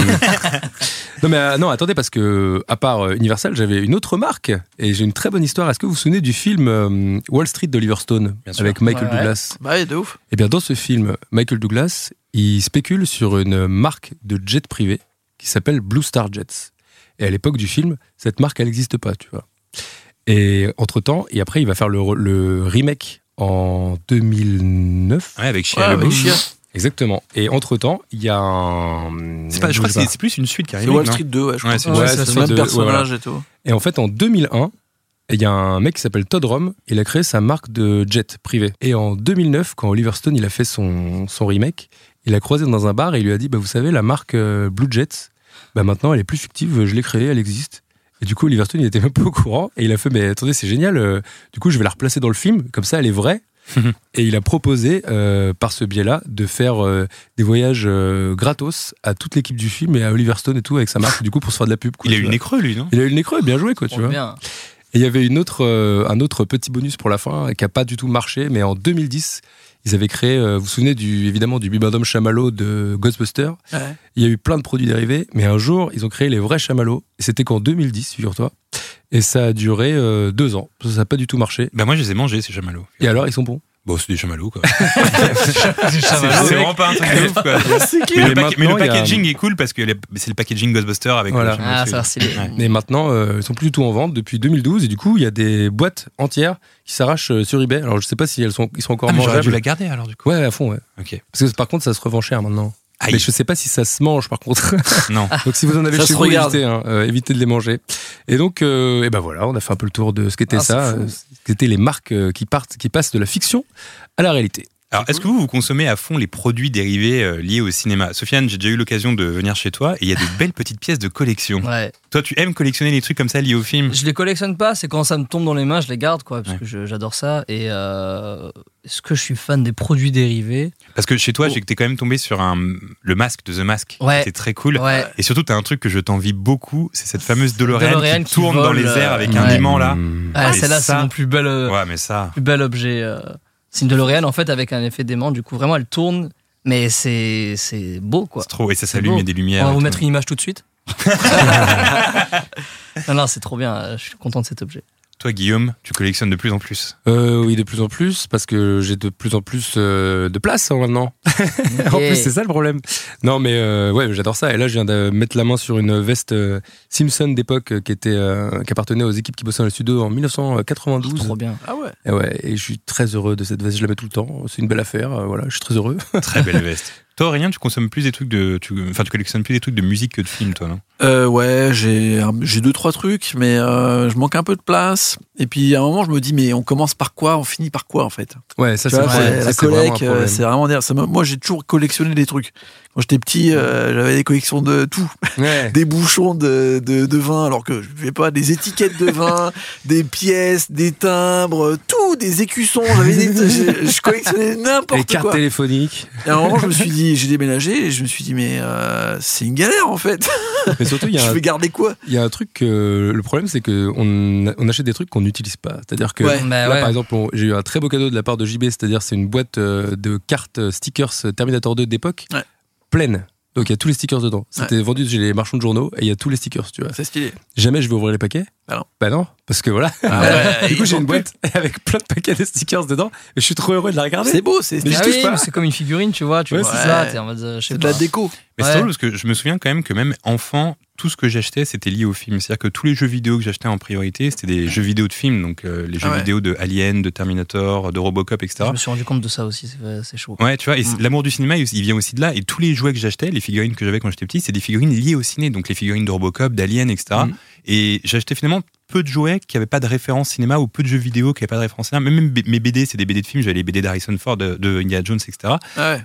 non, mais euh, non, attendez, parce que à part euh, Universal, j'avais une autre marque et j'ai une très bonne histoire. Est-ce que vous vous souvenez du film euh, Wall Street d'Oliver Stone avec Michael ouais, Douglas? Ouais, de ouf. Eh bien, dans ce film, Michael Douglas, il spécule sur une marque de jet privé qui s'appelle Blue Star Jets. Et à l'époque du film, cette marque, elle n'existe pas, tu vois. Et entre-temps, et après, il va faire le, le remake en deux mille neuf. Ouais, avec Shia ouais, LaBeouf. Shia. Exactement. Et entre-temps, il y a un... C'est pas, je crois que c'est, c'est plus une suite qui arrive. C'est Wall Street deux, ouais, je crois. Ouais, c'est, ouais, ouais, c'est, c'est le même de, personnage ouais, voilà. et tout. Et en fait, en deux mille un, il y a un mec qui s'appelle Todd Rom, il a créé sa marque de jet privé. Et en deux mille neuf, quand Oliver Stone il a fait son, son remake, il a croisé dans un bar et il lui a dit bah, « Vous savez, la marque euh, Blue Jets, bah, maintenant elle est plus fictive, je l'ai créée, elle existe. » Et du coup, Oliver Stone, il était même pas au courant. Et il a fait, mais attendez, c'est génial. Euh, du coup, je vais la replacer dans le film. Comme ça, elle est vraie. Et il a proposé, euh, par ce biais-là, de faire euh, des voyages euh, gratos à toute l'équipe du film et à Oliver Stone et tout, avec sa marque, du coup, pour se faire de la pub. Quoi, il a eu le nez creux, lui, non? Il a eu le nez creux, bien joué, quoi, tu vois. Bien. Et il y avait une autre, euh, un autre petit bonus pour la fin, qui a pas du tout marché, mais en deux mille dix, ils avaient créé, euh, vous vous souvenez du, évidemment du bibendum chamallow de Ghostbusters. Ouais. Il y a eu plein de produits dérivés, mais un jour, ils ont créé les vrais chamallows. Et c'était qu'en deux mille dix, figure-toi. Et ça a duré euh, deux ans. Ça n'a pas du tout pas Bah moi, je les ai mangés, ces chamallows. Et alors, ils sont bons? Bon, c'est des chamallows, quoi. C'est c'est vraiment pas un truc de ouf, quoi. Mais, le, pack- mais le packaging a... est cool parce que les, c'est le packaging Ghostbusters avec voilà. le chamallow. Ah, ça, c'est les... ouais. Mais maintenant, euh, ils sont plus du tout en vente depuis deux mille douze. Et du coup, il y a des boîtes entières qui s'arrachent euh, sur eBay. Alors, je sais pas si elles sont, ils sont encore ah, mais mangeables. J'aurais dû la garder, alors, du coup. Ouais, à fond, ouais. Ok. Parce que par contre, ça se revend cher maintenant. Aïe. Mais je sais pas si ça se mange par contre. Non. Donc si vous en avez ça chez vous, regarde. évitez, hein, euh, évitez de les manger. Et donc, euh, et ben voilà, on a fait un peu le tour de ce qu'était ah, ça, euh, ce qu'étaient les marques euh, qui partent, qui passent de la fiction à la réalité. Alors, est-ce que vous, vous consommez à fond les produits dérivés euh, liés au cinéma? Sofiane, j'ai déjà eu l'occasion de venir chez toi et il y a de belles petites pièces de collection. Ouais. Toi, tu aimes collectionner les trucs comme ça liés au film? Je les collectionne pas, c'est quand ça me tombe dans les mains, je les garde, quoi, parce ouais. que je, j'adore ça. Et euh, est-ce que je suis fan des produits dérivés? Parce que chez toi, oh. j'ai que t'es quand même tombé sur un, le masque de The Mask. Ouais. C'est très cool. Ouais. Et surtout, t'as un truc que je t'envie beaucoup, c'est cette fameuse DeLorean, DeLorean qui, qui tourne vole, dans les airs avec ouais. un aimant là. Mmh. Ah, Et celle-là, ça... c'est mon plus bel, euh, ouais, mais ça... plus bel objet. Euh... C'est une DeLorean en fait avec un effet d'aimant. Du coup, vraiment, elle tourne, mais c'est, c'est beau, quoi. C'est trop. Et ça s'allume, il y a des lumières. On va vous tout. mettre une image tout de suite. non, non, c'est trop bien. Je suis content de cet objet. Toi, Guillaume, tu collectionnes de plus en plus. Euh, oui, de plus en plus, parce que j'ai de plus en plus euh, de place hein, maintenant. Okay. En plus, c'est ça le problème. Non, mais euh, ouais, j'adore ça. Et là, je viens de mettre la main sur une veste euh, Simpson d'époque euh, qui était, euh, qui appartenait aux équipes qui bossaient dans le studio en dix-neuf cent quatre-vingt-douze. Trop bien. Ah ouais. Et ouais, et je suis très heureux de cette veste. Je la mets tout le temps. C'est une belle affaire. Euh, voilà, je suis très heureux. Très belle veste. Toi, Aurélien, tu consommes plus des trucs de, tu, enfin, tu collectionnes plus des trucs de musique que de films, toi, non? Euh, ouais, j'ai j'ai deux trois trucs, mais euh, je manque un peu de place. Et puis à un moment, je me dis, mais on commence par quoi? On finit par quoi en fait? Ouais, ça Tu c'est, vois, vrai, c'est- ça, la c'est vraiment un collect, euh, problème. c'est vraiment dire. Ça me- moi, j'ai toujours collectionné des trucs. Quand j'étais petit, euh, j'avais des collections de tout, Ouais. des bouchons de, de, de vin, alors que je ne fais pas des étiquettes de vin, des pièces, des timbres, tout, des écussons. J'avais des, je, je collectionnais Les n'importe cartes quoi. téléphoniques. Et à un moment, je me suis dit, j'ai déménagé et je me suis dit, mais euh, c'est une galère en fait. Mais surtout, il y a Je un, vais garder quoi? il y a un truc que le problème c'est que on, on achète des trucs qu'on n'utilise pas. C'est-à-dire que Ouais. Bah là ouais. par exemple on- j'ai eu un très beau cadeau de la part de J B, c'est-à-dire c'est une boîte euh, de cartes euh, stickers Terminator deux d'époque Ouais. pleine. Donc il y a tous les stickers dedans. C'était vendu chez les marchands de journaux et il y a tous les stickers, tu vois. C'est stylé. Jamais je vais ouvrir les paquets. Bah non. Bah non, parce que voilà. Ah ouais, du coup ils j'ai ont une plus. boîte avec plein de paquets de stickers dedans et je suis trop heureux de la regarder. C'est beau, c'est Mais stylé. je Ah touche oui, pas. mais c'est comme une figurine, tu vois. Tu Ouais, vois c'est ça, ça. t'es en mode, euh, je sais C'est de pas. la déco. Mais c'est Ouais. drôle parce que je me souviens quand même que même enfant, tout ce que j'achetais, c'était lié au film. C'est-à-dire que tous les jeux vidéo que j'achetais en priorité, c'était des jeux vidéo de films. Donc euh, les jeux Ah ouais. vidéo de Alien, de Terminator, de Robocop, et cetera. Je me suis rendu compte de ça aussi, c'est, c'est chaud. Ouais, tu vois, et Mm. l'amour du cinéma, il il vient aussi de là. Et tous les jouets que j'achetais, les figurines que j'avais quand j'étais petit, c'est des figurines liées au ciné. Donc les figurines de Robocop, d'Alien, et cetera. Mm. Et j'ai acheté finalement peu de jouets qui n'avaient pas de référence cinéma ou peu de jeux vidéo qui n'avaient pas de référence cinéma. Même mes B D, c'est des B D de films. J'avais les B D d'Harrison Ford, de, de Indiana Jones, et cetera. Ouais.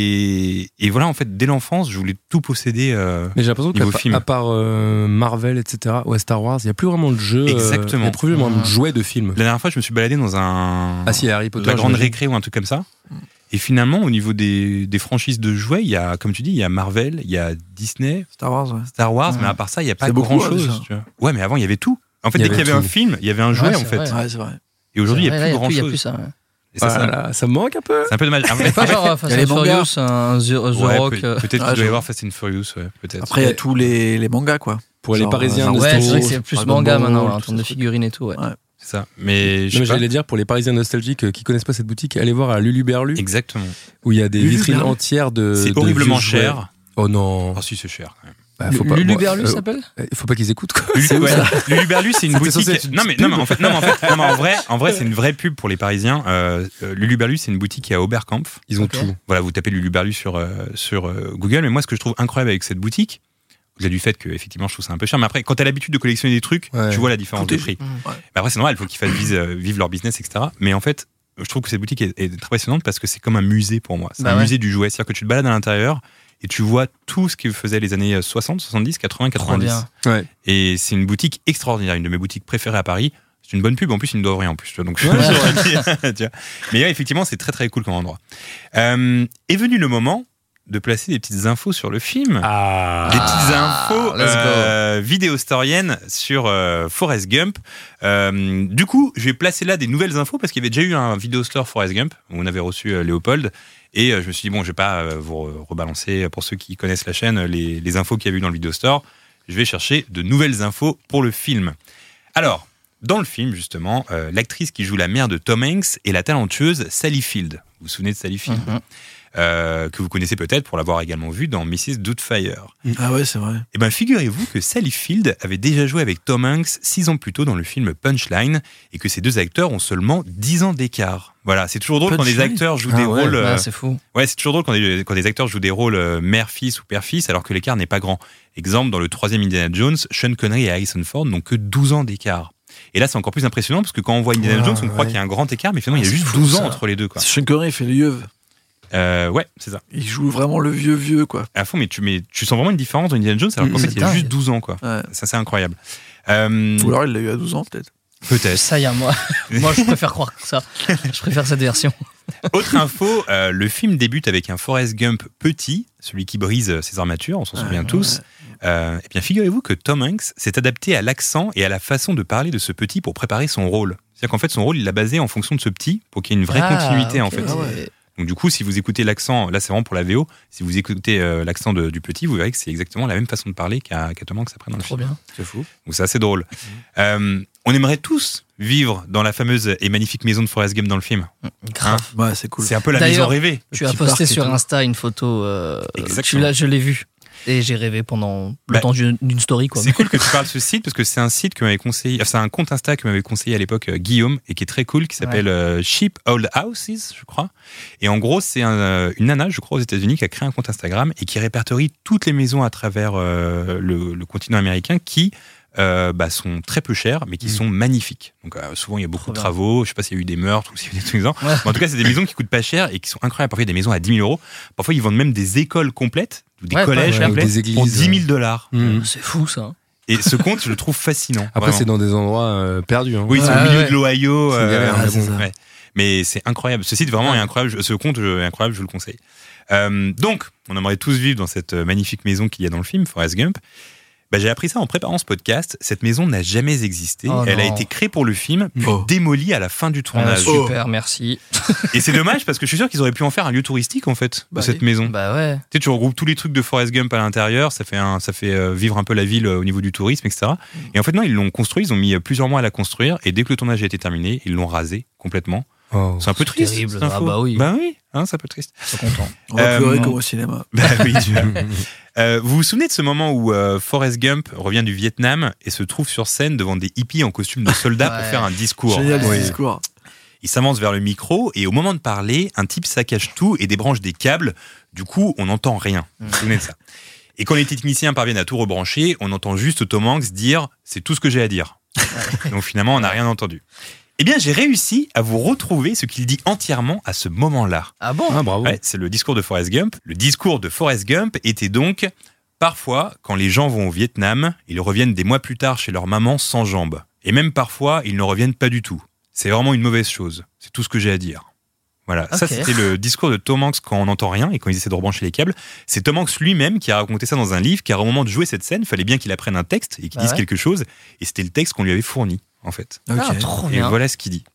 Et, et voilà, en fait, dès l'enfance, je voulais tout posséder. Euh, Mais j'ai l'impression qu'à film. à part euh, Marvel, et cetera, ou Star Wars, il n'y a plus vraiment de jeux. Exactement. Il n'y a plus vraiment de jouets de films. La dernière fois, je me suis baladé dans un. Ah si, Harry Potter. La grande récré ou un truc comme ça. Et finalement, au niveau des, des franchises de jouets, il y a, comme tu dis, il y a Marvel, il y a Disney, Star Wars, ouais. Star Wars, ouais. Mais à part ça, il n'y a pas grand-chose. Ouais, mais avant, il y avait tout. En fait, il dès qu'il y avait tout. Un film, il y avait un jouet, ouais, en fait. Vrai. Ouais, c'est vrai. Et aujourd'hui, il n'y a plus grand-chose. Il n'y a plus ça. Ouais. Et ça, voilà, ça, ça me manque un peu. C'est un peu dommage. C'est pas genre Fast and Furious, un The, The ouais, Rock. Peut, peut-être ah, qu'il doit y avoir Fast and Furious, ouais, peut-être. Après, il y a tous les, les mangas, quoi. Pour genre, les Parisiens. Ouais, c'est vrai que c'est plus manga maintenant, en termes de figurines et tout, ouais. C'est ça. Mais je j'allais dire, pour les Parisiens nostalgiques qui connaissent pas cette boutique, allez voir à Luluberlu. Exactement. Où il y a des Luluberlu. vitrines entières de. C'est de horriblement cher. Oh non. Oh si, c'est cher quand même. Bah, faut pas, Luluberlu bon, euh, s'appelle. Il faut pas qu'ils écoutent quoi. Lulu, ouais. Luluberlu, c'est une boutique. Qui... Non mais non mais en fait non mais en fait non, mais en vrai en vrai c'est une vraie pub pour les Parisiens. Euh, Luluberlu, c'est une boutique qui est à Oberkampf. Ils ont okay. tout. Voilà, vous tapez Luluberlu sur euh, sur euh, Google. Mais moi, ce que je trouve incroyable avec cette boutique, au-delà du fait que effectivement je trouve ça un peu cher, mais après quand t'as l'habitude de collectionner des trucs, ouais. tu vois la différence de prix. Mmh. Ouais. Mais après c'est normal, il faut qu'ils fassent vivre, vivre leur business, et cetera. Mais en fait, je trouve que cette boutique est, est très passionnante parce que c'est comme un musée pour moi. C'est bah un ouais. musée du jouet, c'est-à-dire que tu te balades à l'intérieur. Et tu vois tout ce qu'ils faisaient les années soixante, soixante-dix, quatre-vingts, quatre-vingt-dix. Ouais. Et c'est une boutique extraordinaire, une de mes boutiques préférées à Paris. C'est une bonne pub, en plus, ils ne doivent rien en plus. Tu vois, donc, ouais, tu vois. Mais ouais, effectivement, c'est très très cool comme endroit. Euh, est venu le moment de placer des petites infos sur le film. Ah, des petites infos euh, vidéo-storiennes sur euh, Forrest Gump. Euh, du coup, je vais placer là des nouvelles infos parce qu'il y avait déjà eu un vidéo store Forrest Gump où on avait reçu euh, Léopold. Et euh, je me suis dit, bon, je vais pas euh, vous rebalancer, pour ceux qui connaissent la chaîne, les, les infos qu'il y a eu dans le vidéo store. Je vais chercher de nouvelles infos pour le film. Alors, dans le film, justement, euh, l'actrice qui joue la mère de Tom Hanks est la talentueuse Sally Field. Vous vous souvenez de Sally Field ? Mm-hmm. Euh, que vous connaissez peut-être pour l'avoir également vu dans missus Doubtfire. Ah ouais, c'est vrai. Eh bien, figurez-vous que Sally Field avait déjà joué avec Tom Hanks six ans plus tôt dans le film Punchline et que ces deux acteurs ont seulement dix ans d'écart. Voilà, c'est toujours drôle Punchline. Quand des acteurs jouent ah des ouais, rôles... Euh, ouais, c'est fou. Ouais, c'est toujours drôle quand des, quand des acteurs jouent des rôles euh, mère-fils ou père-fils alors que l'écart n'est pas grand. Exemple, dans le troisième Indiana Jones, Sean Connery et Harrison Ford n'ont que douze ans d'écart. Et là, c'est encore plus impressionnant parce que quand on voit Indiana ouais, Jones, on ouais. croit qu'il y a un grand écart, mais finalement, ah, il y a juste douze ans entre les deux. Quoi. Sean Connery fait le yeuve. Euh, ouais, c'est ça. Il joue vraiment le vieux vieux quoi. À fond, mais tu, mais tu sens vraiment une différence dans Indiana Jones alors qu'en mmh, fait il y a juste douze ans quoi. Ouais. Ça c'est incroyable. Euh... Ou alors il l'a eu à douze ans peut-être. Peut-être. Ça y est, moi, moi je préfère croire que ça. Je préfère cette version. Autre info, euh, le film débute avec un Forrest Gump petit, celui qui brise ses armatures, on s'en ouais, souvient ouais, tous. Ouais. Euh, et bien figurez-vous que Tom Hanks s'est adapté à l'accent et à la façon de parler de ce petit pour préparer son rôle. C'est-à-dire qu'en fait son rôle il l'a basé en fonction de ce petit pour qu'il y ait une vraie ah, continuité okay. en fait. Ah ouais. Donc du coup, si vous écoutez l'accent, là c'est vraiment pour la V O, si vous écoutez euh, l'accent de, du petit, vous verrez que c'est exactement la même façon de parler qu'à, qu'à Tom Hanks après dans le film. Trop bien, c'est fou. Donc c'est assez drôle. Mmh. Euh, on aimerait tous vivre dans la fameuse et magnifique maison de Forrest Gump dans le film. Grave. Hein ouais, c'est cool. C'est un peu la D'ailleurs, maison rêvée. Tu as posté sur Insta une photo. Euh, tu l'as, je l'ai vue. Et j'ai rêvé pendant le bah, temps d'une, d'une story. Quoi. C'est cool que tu parles de ce site parce que c'est un site que m'avait conseillé, c'est un compte Insta que m'avait conseillé à l'époque euh, Guillaume et qui est très cool, qui s'appelle ouais. euh, Cheap Old Houses, je crois. Et en gros, c'est un, euh, une nana, je crois, aux États-Unis, qui a créé un compte Instagram et qui répertorie toutes les maisons à travers euh, le, le continent américain qui euh, bah, sont très peu chères, mais qui mmh. sont magnifiques. Donc euh, souvent, il y a beaucoup Trop de bien. travaux. Je sais pas s'il y a eu des meurtres ou s'il y a eu des trucs. Ouais. Mais en tout cas, c'est des maisons qui coûtent pas cher et qui sont incroyables. Parfois, il y a des maisons à dix mille euros. Parfois, ils vendent même des écoles complètes ou des ouais, collèges complets des églises, pour dix mille dollars. Mmh. C'est fou, ça. Et ce compte, je le trouve fascinant. Après, vraiment. C'est dans des endroits euh, perdus. Hein. Oui, c'est ah, au milieu ouais. de l'Ohio. C'est galère, euh, mais, bon. ouais. Mais c'est incroyable. Ce site vraiment ouais. est incroyable. Ce compte est incroyable, je vous le conseille. Euh, donc, on aimerait tous vivre dans cette magnifique maison qu'il y a dans le film, Forrest Gump. Bah, j'ai appris ça en préparant ce podcast. Cette maison n'a jamais existé. Oh Elle non. a été créée pour le film, puis oh. démolie à la fin du tournage. Ah, super, oh. merci. Et c'est dommage parce que je suis sûr qu'ils auraient pu en faire un lieu touristique en fait bah, de cette oui. maison. Bah ouais. Tu sais, tu regroupes tous les trucs de Forrest Gump à l'intérieur, ça fait un, ça fait euh, vivre un peu la ville euh, au niveau du tourisme, et cetera. Mm. Et en fait non, ils l'ont construit, ils ont mis plusieurs mois à la construire, et dès que le tournage a été terminé, ils l'ont rasé complètement. Oh, c'est un peu c'est triste. Terrible. Ah bah oui. Bah oui, hein, c'est un peu triste. Je suis content. On va euh, pleurer comme au cinéma. Bah oui. euh, vous vous souvenez de ce moment où euh, Forrest Gump revient du Vietnam et se trouve sur scène devant des hippies en costume de soldats ouais. pour faire un discours. Génial ouais. discours. Il s'avance vers le micro et au moment de parler, un type saccage tout et débranche des câbles. Du coup, on n'entend rien. Vous vous souvenez de ça? Et quand les techniciens parviennent à tout rebrancher, on entend juste Tom Hanks dire « c'est tout ce que j'ai à dire ». Donc finalement, on n'a rien entendu. Eh bien, j'ai réussi à vous retrouver ce qu'il dit entièrement à ce moment-là. Ah bon ? Ah, bravo. Ouais, c'est le discours de Forrest Gump. Le discours de Forrest Gump était donc « Parfois, quand les gens vont au Vietnam, ils reviennent des mois plus tard chez leur maman sans jambes. Et même parfois, ils ne reviennent pas du tout. C'est vraiment une mauvaise chose. C'est tout ce que j'ai à dire. » Voilà, okay. Ça c'était le discours de Tom Hanks quand on n'entend rien et quand ils essaient de rebrancher les câbles. C'est Tom Hanks lui-même qui a raconté ça dans un livre, car au moment de jouer cette scène, il fallait bien qu'il apprenne un texte et qu'il ah dise ouais. quelque chose. Et c'était le texte qu'on lui avait fourni, en fait. Okay. Ah, trop bien. Et voilà ce qu'il dit.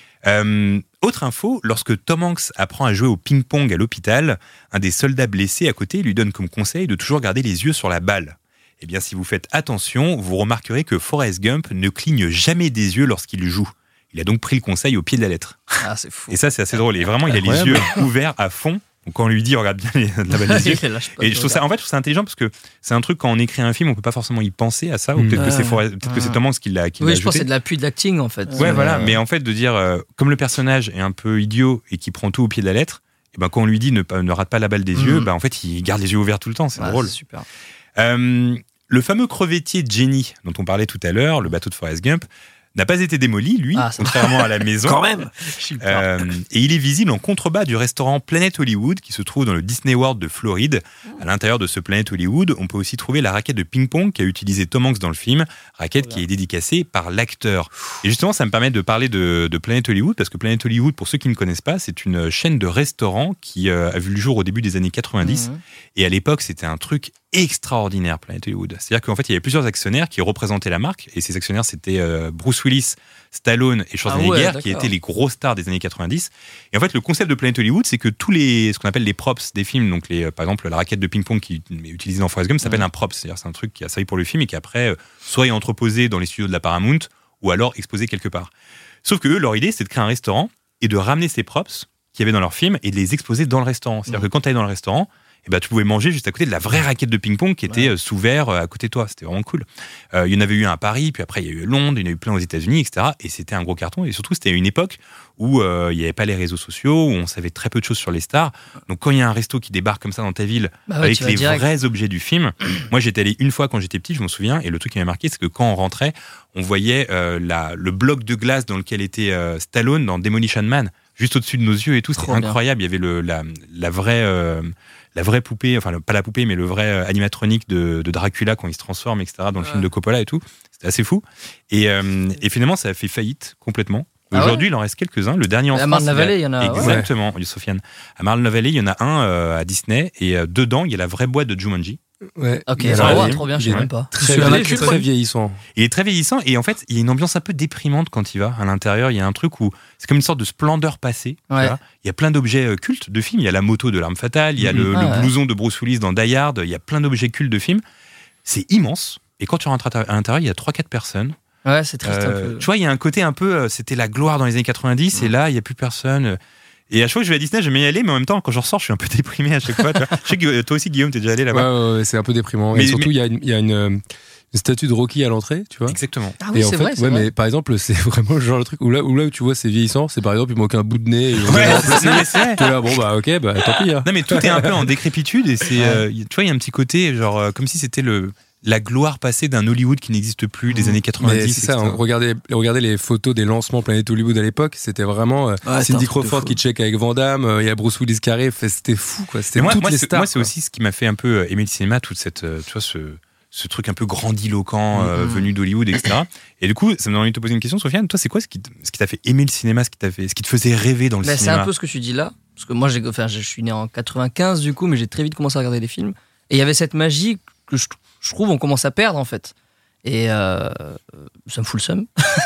Euh, autre info, lorsque Tom Hanks apprend à jouer au ping-pong à l'hôpital, un des soldats blessés à côté lui donne comme conseil de toujours garder les yeux sur la balle. Eh bien, si vous faites attention, vous remarquerez que Forrest Gump ne cligne jamais des yeux lorsqu'il joue. Il a donc pris le conseil au pied de la lettre. Ah, c'est fou. Et ça, c'est assez drôle. Et vraiment, il a les yeux ouverts à fond. Donc, quand on lui dit, regarde bien les, là-bas les yeux. Et je trouve ça, en fait, je trouve ça intelligent parce que c'est un truc, quand on écrit un film, on peut pas forcément y penser à ça. Ou peut-être, mmh. que, c'est Forrest, peut-être mmh. que c'est Tom Hanks qui l'a, qui oui, l'a je ajouté. pense que c'est de l'appui de l'acting, en fait. Ouais, euh... voilà. Mais en fait, de dire, euh, comme le personnage est un peu idiot et qui prend tout au pied de la lettre, et ben, quand on lui dit ne, ne rate pas la balle des mmh. yeux, ben, en fait, il garde les yeux ouverts tout le temps. C'est ouais, drôle. C'est super. Euh, le fameux crevettier Jenny, dont on parlait tout à l'heure, le bateau de Forrest Gump, n'a pas été démoli, lui, ah, contrairement à la maison. Quand même. Euh, et il est visible en contrebas du restaurant Planet Hollywood, qui se trouve dans le Disney World de Floride. À l'intérieur de ce Planet Hollywood, on peut aussi trouver la raquette de ping-pong qu'a utilisée Tom Hanks dans le film, raquette qui est dédicacée par l'acteur. Et justement, ça me permet de parler de, de Planet Hollywood, parce que Planet Hollywood, pour ceux qui ne connaissent pas, c'est une chaîne de restaurants qui euh, a vu le jour au début des années quatre-vingt-dix. Mmh. Et à l'époque, c'était un truc extraordinaire, Planet Hollywood. C'est-à-dire qu'en fait, il y avait plusieurs actionnaires qui représentaient la marque, et ces actionnaires, c'était euh, Bruce Willis, Stallone et Schwarzenegger, ah ouais, qui étaient les gros stars des années quatre-vingt-dix. Et en fait, le concept de Planet Hollywood, c'est que tous les, ce qu'on appelle les props des films, donc les, par exemple, la raquette de ping-pong qui est utilisée dans Forrest Gump, s'appelle mmh. un prop. C'est-à-dire, c'est un truc qui a servi pour le film et qui après, soit est entreposé dans les studios de la Paramount, ou alors exposé quelque part. Sauf que eux, leur idée, c'est de créer un restaurant et de ramener ces props qu'il y avait dans leur film et de les exposer dans le restaurant. C'est-à-dire mmh. que quand tu allais dans le restaurant, eh ben, tu pouvais manger juste à côté de la vraie raquette de ping-pong qui était ouais. sous verre à côté de toi. C'était vraiment cool. Euh, il y en avait eu un à Paris, puis après il y a eu Londres, il y en a eu plein aux États-Unis, et cetera. Et c'était un gros carton. Et surtout, c'était à une époque où euh, il n'y avait pas les réseaux sociaux, où on savait très peu de choses sur les stars. Donc quand il y a un resto qui débarque comme ça dans ta ville, bah ouais, avec les direct. vrais objets du film, moi j'étais allé une fois quand j'étais petit, je m'en souviens, et le truc qui m'a marqué, c'est que quand on rentrait, on voyait euh, la, le bloc de glace dans lequel était euh, Stallone dans Demolition Man, juste au-dessus de nos yeux et tout. C'était Trop incroyable. Bien. Il y avait le, la, la vraie... Euh, la vraie poupée, enfin le, pas la poupée, mais le vrai animatronique de, de Dracula quand il se transforme, et cetera, dans le ouais. film de Coppola et tout. C'était assez fou. Et, euh, et finalement, ça a fait faillite complètement. Ah Aujourd'hui, ouais il en reste quelques-uns. Le dernier en France. À Marne-la-Vallée, il y en a. Exactement, ouais. Sofiane. À Marne-la-Vallée, il y en a un euh, à Disney. Et euh, dedans, il y a la vraie boîte de Jumanji. Ouais. Ok, alors, ouais, trop bien, je sais même pas. Très, très, très, très vieillissant. Il est très vieillissant et en fait, il y a une ambiance un peu déprimante quand il va à l'intérieur. Il y a un truc où c'est comme une sorte de splendeur passée. Ouais. Il y a plein d'objets cultes de films. Il y a la moto de l'arme fatale, il y a mmh. le, ah, le ouais. blouson de Bruce Willis dans Die Hard. Il y a plein d'objets cultes de films. C'est immense. Et quand tu rentres à l'intérieur, il y a trois quatre personnes. Ouais, c'est triste euh, un peu. Tu vois, il y a un côté un peu. C'était la gloire dans les années quatre-vingt-dix mmh. et là, il n'y a plus personne. Et à chaque fois que je vais à Disney, j'aime y aller, mais en même temps, quand je ressors, je suis un peu déprimé à chaque fois. Tu vois. Je sais que toi aussi, Guillaume, t'es déjà allé là-bas. Ouais, ouais, ouais c'est un peu déprimant. Mais, et surtout, il y a, une, y a une, une statue de Rocky à l'entrée, tu vois. Exactement. Ah oui, et en c'est fait, vrai. C'est ouais, vrai. mais par exemple, c'est vraiment le genre de truc où là, où là où tu vois c'est vieillissant, c'est par exemple, il manque un bout de nez. Et ouais, c'est, c'est vrai. Là, bon, bah, ok, bah, tant pis. Hein. Non, mais tout est un peu en décrépitude et c'est, euh, tu vois, il y a un petit côté, genre, euh, comme si c'était le. La gloire passée d'un Hollywood qui n'existe plus des années quatre-vingt-dix. Mais c'est ça, regardez, regardez les photos des lancements Planet Hollywood à l'époque, c'était vraiment euh, ouais, Cindy Crawford qui check avec Van Damme, il euh, y a Bruce Willis qui arrive, c'était fou quoi. C'était moi, toutes moi, les c'est, stars. Moi, c'est quoi. Aussi ce qui m'a fait un peu aimer le cinéma, toute cette, tu vois, ce, ce truc un peu grandiloquent euh, mm-hmm. venu d'Hollywood, et cetera. Et du coup, ça me donne envie de te poser une question, Sofiane. Toi, c'est quoi ce qui, ce qui t'a fait aimer le cinéma, ce qui t'a fait, ce qui te faisait rêver dans le bah, cinéma? C'est un peu ce que tu dis là, parce que moi, j'ai, enfin, je suis né en quatre-vingt-quinze du coup, mais j'ai très vite commencé à regarder les films. Et il y avait cette magie que je je trouve on commence à perdre en fait et euh, ça me fout le seum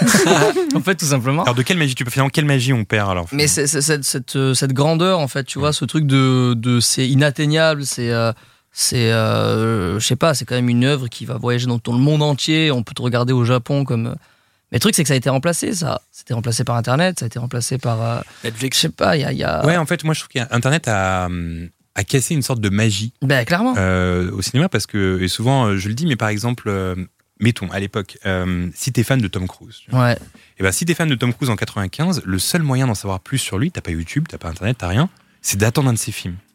en fait tout simplement. Alors de quelle magie tu peux faire, quelle magie on perd alors? Mais c'est, c'est, cette, cette, cette grandeur en fait tu vois, ce truc de, de c'est inatteignable, c'est euh, c'est euh, je sais pas, c'est quand même une œuvre qui va voyager dans tout le monde entier, on peut te regarder au Japon comme. Mais le truc c'est que ça a été remplacé, ça c'était remplacé par internet, ça a été remplacé par euh, Netflix, je sais pas, il y a, y a ouais en fait moi je trouve qu'internet a à casser une sorte de magie ben, clairement. Euh, au cinéma parce que, et souvent je le dis, mais par exemple, euh, mettons à l'époque, euh, si t'es fan de Tom Cruise, ouais. et ben si t'es fan de Tom Cruise en quatre-vingt-quinze, le seul moyen d'en savoir plus sur lui, t'as pas YouTube, t'as pas Internet, t'as rien, c'est d'attendre un de ses films.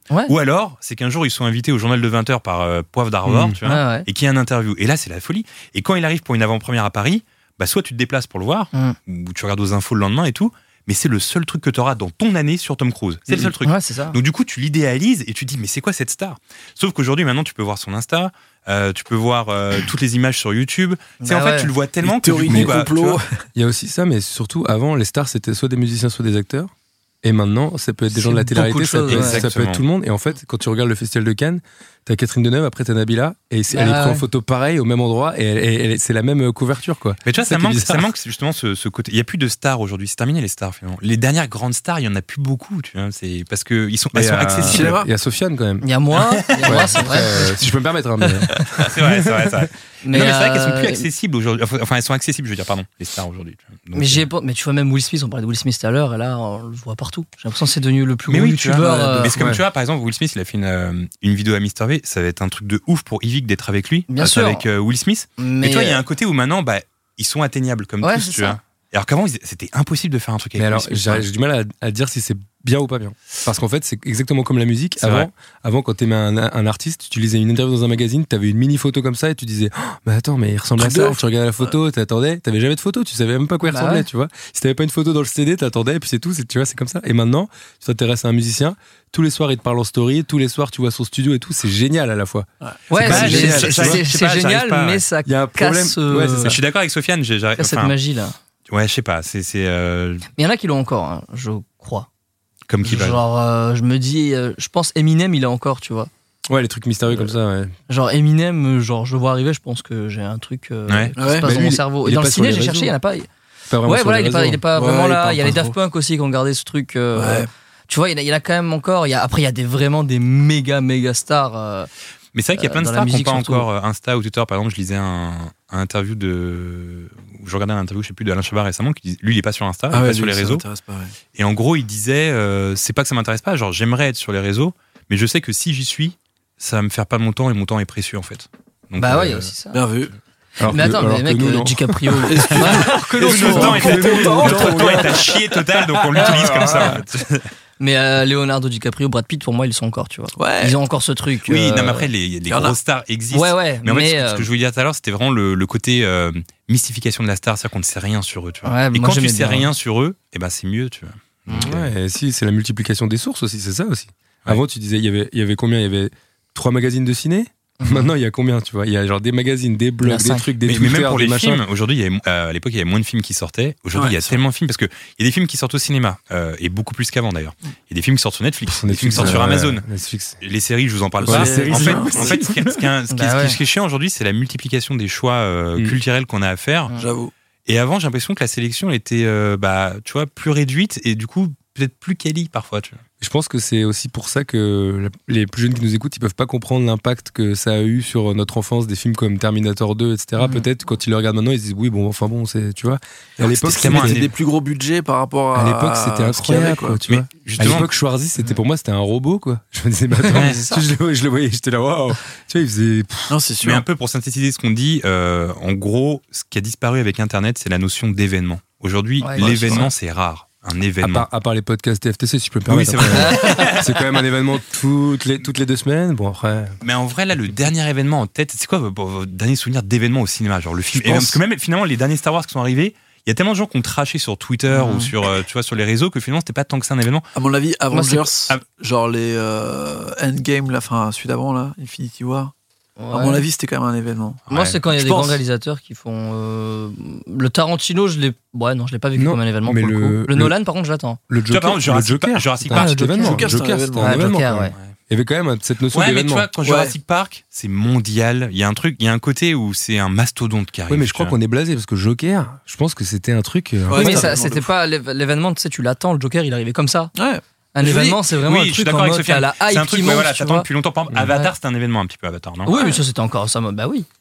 Ouais. Ou alors, c'est qu'un jour, ils sont invités au journal de vingt heures par euh, Poivre d'Arvor, Mmh. tu vois, Ouais, ouais. et qu'il y a une interview. Et là, c'est la folie. Et quand il arrive pour une avant-première à Paris, bah, soit tu te déplaces pour le voir, Mmh. ou tu regardes aux infos le lendemain et tout, mais c'est le seul truc que tu auras dans ton année sur Tom Cruise. C'est le seul truc. Ouais, c'est ça. Donc du coup, tu l'idéalises et tu te dis, mais c'est quoi cette star? Sauf qu'aujourd'hui, maintenant, tu peux voir son Insta, euh, tu peux voir euh, toutes les images sur YouTube. C'est Bah en fait, ouais. tu le vois tellement Les que du théories coup, des bah, tu complots. vois, Il y a aussi ça, mais surtout, avant, les stars, c'était soit des musiciens, soit des acteurs. Et maintenant, ça peut être des gens de la C'est télé-réalité, beaucoup de ça, choses, peut- ouais. ça peut Exactement. être tout le monde. Et en fait, quand tu regardes le Festival de Cannes, t'as Catherine Deneuve, après t'as Nabila, et c'est- elle est Ah prise en ouais. photo pareil, au même endroit, et, elle- et elle- c'est la même couverture, quoi. Mais tu vois, C'est ça ça qui est manque, bizarre. ça manque justement ce, ce côté. Il n'y a plus de stars aujourd'hui. C'est terminé les stars finalement. Les dernières grandes stars, il y en a plus beaucoup. Tu vois, c'est parce que ils sont, elles Et, sont euh, accessibles. Cinéma. Il y a Sofiane quand même. Il y a moi, il y a moi, c'est vrai. Euh, si je peux me permettre, hein, mais C'est vrai, c'est vrai, c'est vrai. Mais, non, mais c'est vrai qu'elles sont euh, plus accessibles aujourd'hui. Enfin, enfin, elles sont accessibles, je veux dire, pardon, les stars aujourd'hui. tu vois. Donc, Mais, j'ai euh, pas- mais tu vois, même Will Smith, on parlait de Will Smith tout à l'heure, et là, on le voit partout. J'ai l'impression que c'est devenu le plus Mais gros oui, tu vois, youtubeur. ouais, euh, mais c'est comme ouais. tu vois, par exemple, Will Smith, il a fait une, euh, une vidéo à Mister V. Ça va être un truc de ouf pour Yvick d'être avec lui, Bien euh, sûr. avec euh, Will Smith. mais Mais tu vois, il y a un côté où maintenant, bah, ils sont atteignables comme Ouais, tous, c'est tu ça. vois. Alors qu'avant, ils- c'était impossible de faire un truc avec Mais Will alors, Smith. j'ai j'ai du mal à, à dire si c'est bien ou pas bien. Parce qu'en fait, c'est exactement comme la musique. C'est vrai. Avant, avant, quand t'aimais un, un artiste, tu lisais une interview dans un magazine, t'avais une mini photo comme ça et tu disais, oh, mais attends, mais il ressemble à Truc de ça. ouf. Tu regardais la photo, t'attendais, t'avais jamais de photo, tu savais même pas à quoi il Bah ressemblait, ouais. tu vois. Si t'avais pas une photo dans le C D, t'attendais et puis c'est tout, c'est- tu vois, c'est comme ça. Et maintenant, tu t'intéresses à un musicien, tous les soirs il te parle en story, tous les soirs tu vois son studio et tout, c'est génial à la fois. ouais, pas- c'est- j'ai- c'est- j'ai- c'est je sais c'est pas, j'arrive génial, pas, ouais. mais ça Il y a un problème. casse, euh, Ouais, c'est Mais ça. je suis d'accord avec Sofiane. j'ai- j'arrive- casse cette enfin, magie là. ouais, je sais pas. C'est c'est, euh, Mais il y en a qui l'ont encore, hein, je crois. comme qui va. Genre, euh, je me dis, euh, je pense Eminem, il a encore, tu vois. Ouais, les trucs mystérieux comme ça, ouais. Genre Eminem, euh, genre je le vois arriver, je pense que j'ai un truc euh, Ouais. qui Ouais. se passe Mais dans lui, mon il- cerveau. il Et est dans le pas sur ciné, les j'ai réseaux. cherché, il y en a pas. Pas vraiment Ouais, sur voilà, les il est pas, réseaux. il est pas Ouais, vraiment il là. parle Il y a pas les Daft trop. Punk aussi qui ont gardé ce truc. euh, Ouais. Tu vois, il y, en a, il y en a quand même encore. Il y a, après, il y a des, vraiment des méga, méga stars. euh, Mais c'est vrai qu'il y a Euh, plein de dans la stars qui n'ont musique pas surtout. encore euh, Insta ou Twitter. Par exemple, je lisais un, un interview de. Je regardais un interview, je sais plus, de Alain Chabat récemment, qui dit, lui, il est pas sur Insta, il est Ah ouais, pas sur lui, les ça réseaux. m'intéresse pas, ouais. Et en gros, il disait, euh, c'est pas que ça m'intéresse pas, genre j'aimerais être sur les réseaux, mais je sais que si j'y suis, ça va me faire pas mon temps et mon temps est précieux en fait. Donc, Bah euh, ouais, il y a aussi ça. Bien vu. Alors Mais que- attends, alors mais que mec, nous, euh, non. DiCaprio. Alors que Et l'autre, notre temps on- est à- notre temps est à chier total, donc on l'utilise comme ça. en fait. Mais euh, Leonardo DiCaprio, Brad Pitt, pour moi, ils sont encore, tu vois. Ouais. Ils ont encore ce truc. Oui, euh, non, mais après, les, les y en a. grosses stars existent. Ouais, ouais. Mais en fait, ce que- euh, ce que je voulais dire tout à l'heure, c'était vraiment le, le côté euh, mystification de la star, c'est-à-dire qu'on ne sait rien sur eux. Tu vois. Ouais, et moi, quand tu j'aimais sais bien. rien sur eux, eh ben, c'est mieux. Tu vois. Donc, euh, Ouais, si, c'est la multiplication des sources aussi, c'est ça aussi. Avant, tu disais, il y avait, il y avait combien? Il y avait trois magazines de ciné. Maintenant, il y a combien, tu vois? Il y a genre des magazines, des Il y en blogs, a des cinq. trucs, des mais, mais Twitter, même pour des les machins. films, aujourd'hui, il y avait, euh, à l'époque, il y avait moins de films qui sortaient. Aujourd'hui, Ouais, il y a c'est tellement de films parce qu'il y a des films qui sortent au cinéma, euh, et beaucoup plus qu'avant d'ailleurs. Il y a des films qui sortent sur Netflix, des films qui sortent sur euh, Amazon. Netflix. Les séries, je vous en parle Ouais, pas. les séries, en c'est fait, bien. en fait, ce qui est, ce qui est- ce qui est- Bah ce qui est- ouais. ce qui est chiant aujourd'hui, c'est la multiplication des choix euh, Mm. culturels qu'on a à faire. J'avoue. Et avant, j'ai l'impression que la sélection elle était, euh, bah, tu vois, plus réduite et du coup peut-être plus quali parfois. Tu vois. Je pense que c'est aussi pour ça que les plus jeunes qui nous écoutent, ils peuvent pas comprendre l'impact que ça a eu sur notre enfance, des films comme Terminator deux, et cetera. Mhm. Peut-être quand ils le regardent maintenant, ils se disent oui, bon, enfin bon, c'est, tu vois. Et à Alors, l'époque, c'était c'était, tellement C'était un- des plus gros budgets par rapport à. à l'époque, c'était ce qu'il y avait, incroyable, quoi. quoi, tu Mais vois. À justement, l'époque, Schwarzy, c'était pour moi, c'était un robot, quoi. Je me disais, bah, attends, Ouais, c'est ça. tu sais, je, le, je le voyais, j'étais là, waouh. Tu vois, il faisait. Non, c'est sûr. mais un peu pour synthétiser ce qu'on dit, euh, en gros, ce qui a disparu avec Internet, c'est la notion d'événement. Aujourd'hui, Ouais, l'événement, c'est rare. Un À événement. part, à part les podcasts T F T C, si je peux me Oui, permettre. c'est vrai. Après, c'est quand même un événement toutes les, toutes les deux semaines. Bon, après. Mais en vrai, là, le dernier événement en tête, c'est quoi votre, votre dernier souvenir d'événement au cinéma? Genre le film. Je pense- Parce que même finalement, les derniers Star Wars qui sont arrivés, il y a tellement de gens qui ont traché sur Twitter Mhm. ou sur, euh, tu vois, sur les réseaux que finalement, c'était pas tant que ça un événement. À mon avis, Moi, c'est- Avengers, Ah. genre les euh, Endgame, là, enfin celui d'avant, là, Infinity War. À mon ouais. avis, c'était quand même un événement. Moi, Ouais. c'est quand il y a Je des pense. grands réalisateurs qui font. euh, Le Tarantino, je l'ai. Ouais, non, je l'ai pas vécu Non, comme un événement. mais pour le, le- coup. le le- Nolan, par contre, je l'attends. Le Tu vois, par Joker, exemple, Jurassic le Joker, Park- Jurassic c'était Park, un c'était un événement. Joker, c'était un Joker, événement. c'était un Ouais, événement, Joker, quand même. ouais. Il y avait quand même cette notion Ouais, mais tu d'événement. vois, quand Ouais. Jurassic Park, c'est mondial. Il y a un truc, il y a un côté où c'est un mastodonte qui arrive. Oui, mais je crois tu vois. qu'on est blasé parce que Joker, je pense que c'était un truc. euh, Ouais, Oui, mais c'est un ça, événement c'était de pas l'év- l'événement, tu sais, tu l'attends, le Joker, il arrivait comme ça. Ouais. Un Je événement, dis- c'est vraiment oui, un je suis truc d'accord en avec mode, Sofiane. t'as la C'est hype un truc, qui mais monte, voilà, tu t'attends vois. depuis longtemps. Par exemple, Ouais. Avatar, c'était un événement un petit peu Avatar, non? Oui, mais ça, c'était encore ça. Bah oui.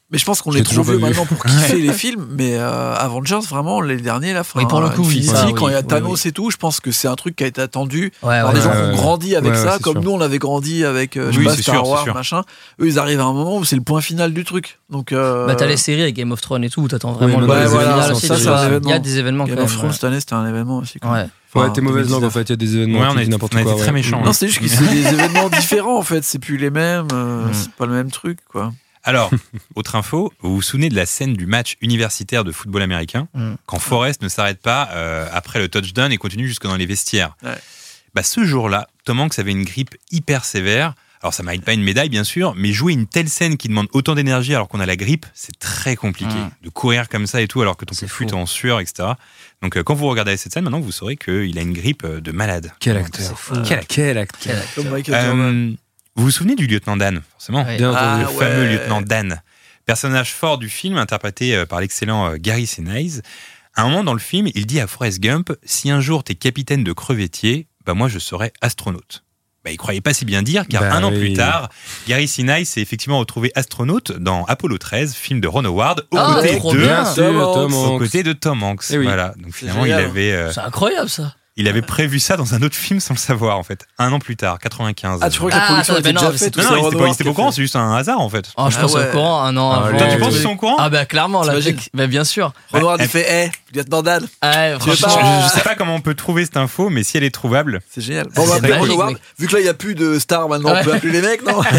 Mais je pense qu'on J'ai est trop toujours vieux pas vu. maintenant pour kiffer les films, mais euh, Avengers, vraiment, les derniers, là, Oui, pour le coup, oui, Infinity, ça, oui, quand il y a oui, Thanos oui. et tout, je pense que c'est un truc qui a été attendu Ouais, par ouais, des ouais, gens ouais, qui ont ouais. grandi avec Ouais, ouais, ça, c'est comme sûr. nous, on avait grandi avec, euh, je Oui, sais pas, c'est Star sûr, c'est Wars, sûr. machin. Eux, ils arrivent à un moment où c'est le point final du truc. Donc, euh, Bah, t'as les séries avec Game of Thrones et tout, où t'attends vraiment Oui, le ouais, final voilà, aussi, ça, tu c'est vois. un Il y a événement. des événements Game quand of même. Thrones, ouais. cette année, c'était un événement aussi. quoi. Ouais. Ouais, t'es mauvaise langue en deux mille dix-neuf. fait, il y a des événements. Ouais, on tu a- dis n'importe on a été quoi, très ouais. méchants. Non, c'est juste que c'est des événements différents, en fait. C'est plus les mêmes. euh, Mm. C'est pas le même truc, quoi. Alors, autre info, vous vous souvenez de la scène du match universitaire de football américain Mm. quand Forrest ne s'arrête pas euh, après le touchdown et continue jusque dans les vestiaires. Ouais. Bah, ce jour-là, Tom Hanks avait une grippe hyper sévère. Alors, ça mérite pas une médaille, bien sûr, mais jouer une telle scène qui demande autant d'énergie alors qu'on a la grippe, c'est très compliqué. Mm. De courir comme ça et tout alors que ton C'est flûte fou. en sueur, et cetera. Donc, euh, quand vous regardez cette scène, maintenant, vous saurez qu'il a une grippe euh, de malade. Quel acteur. C'est fou. Quel, quel acteur. Quel acteur. Comme Michael Jordan. Euh, vous vous souvenez du lieutenant Dan, forcément Ouais. Bien Ah, entendu. le fameux ouais. lieutenant Dan, personnage fort du film interprété euh, par l'excellent euh, Gary Sinise. À un moment dans le film, il dit à Forrest Gump, si un jour t'es capitaine de crevettier, bah moi je serai astronaute. Bah, il croyait pas si bien dire, car Bah un an oui. plus tard, Gary Sinise s'est effectivement retrouvé astronaute dans Apollo treize, film de Ron Howard, aux Ah, côtés trop de bien. Bien sûr, Tom Tom aux Hanks. côtés de Tom Hanks. Eh oui. Voilà. Donc finalement, il génial. avait, euh, C'est incroyable ça. il avait prévu ça dans un autre film sans le savoir en fait. Un an plus tard, quatre-vingt-quinze. Ah, tu crois que Ah, la production ça, était mais non, déjà mais faite c'est- Non, ou non, c'est il Ron était pas, il Howard était qui pas a au courant, fait c'est juste un hasard en fait. Oh, je Ah pense ouais. au courant un an Ah, avant. ouais. Toi, tu Ouais, penses ouais. qu'ils sont au courant? Ah bah clairement là. T'imagines j'ai- bah bien sûr. Ron Howard, Ouais, il fait, hé, lieutenant Dan, Ouais, Je, je- franchement. je sais pas comment on peut trouver cette info, mais si elle est trouvable, c'est génial. Bon, on va C'est appeler Ron magique, Howard. mec. Vu que là, il n'y a plus de stars maintenant, on Ouais. peut appeler les mecs, non?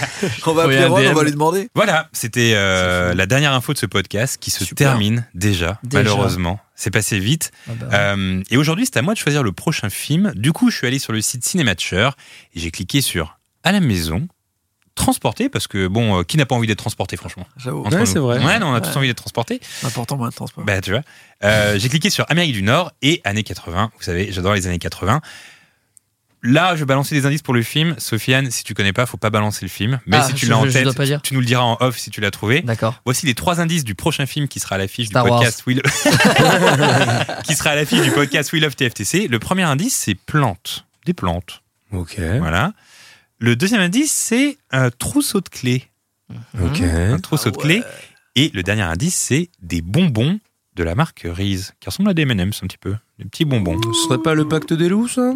On va Oui, appeler un Ron, D M. on va lui demander. voilà, c'était euh, C'est fou. la dernière info de ce podcast qui se Super. termine déjà, Déjà. malheureusement. C'est passé vite. Ah bah, Euh, et aujourd'hui, c'est à moi de choisir le prochain film. Du coup, je suis allé sur le site Cinématcher et j'ai cliqué sur à la maison, transporté, parce que bon, euh, qui n'a pas envie d'être transporté, franchement J'avoue. entre Ouais, nous. c'est vrai. Ouais, non, on a Ouais. tous envie d'être transporté. Important, moi, de transport. Bah, tu vois. Euh, j'ai cliqué sur Amérique du Nord et années quatre-vingts. Vous savez, j'adore les années quatre-vingts. Là, je vais balancer des indices pour le film. Sofiane, si tu connais pas, faut pas balancer le film. Mais Ah, si tu je- l'as en je tête, dois pas dire. tu nous le diras en off si tu l'as trouvé. D'accord. Voici les trois indices du prochain film qui sera à l'affiche du Star Wars. podcast Will... qui sera à l'affiche du podcast We Love T F T C. Le premier indice, c'est plantes. Des plantes. Ok. Voilà. Le deuxième indice, c'est un trousseau de clés. Ok. Un trousseau Ah de clés. ouais. Et le dernier indice, c'est des bonbons de la marque Reese, qui ressemblent à des M and M's un petit peu. Des petits bonbons. Ce serait pas le pacte des loups, ça?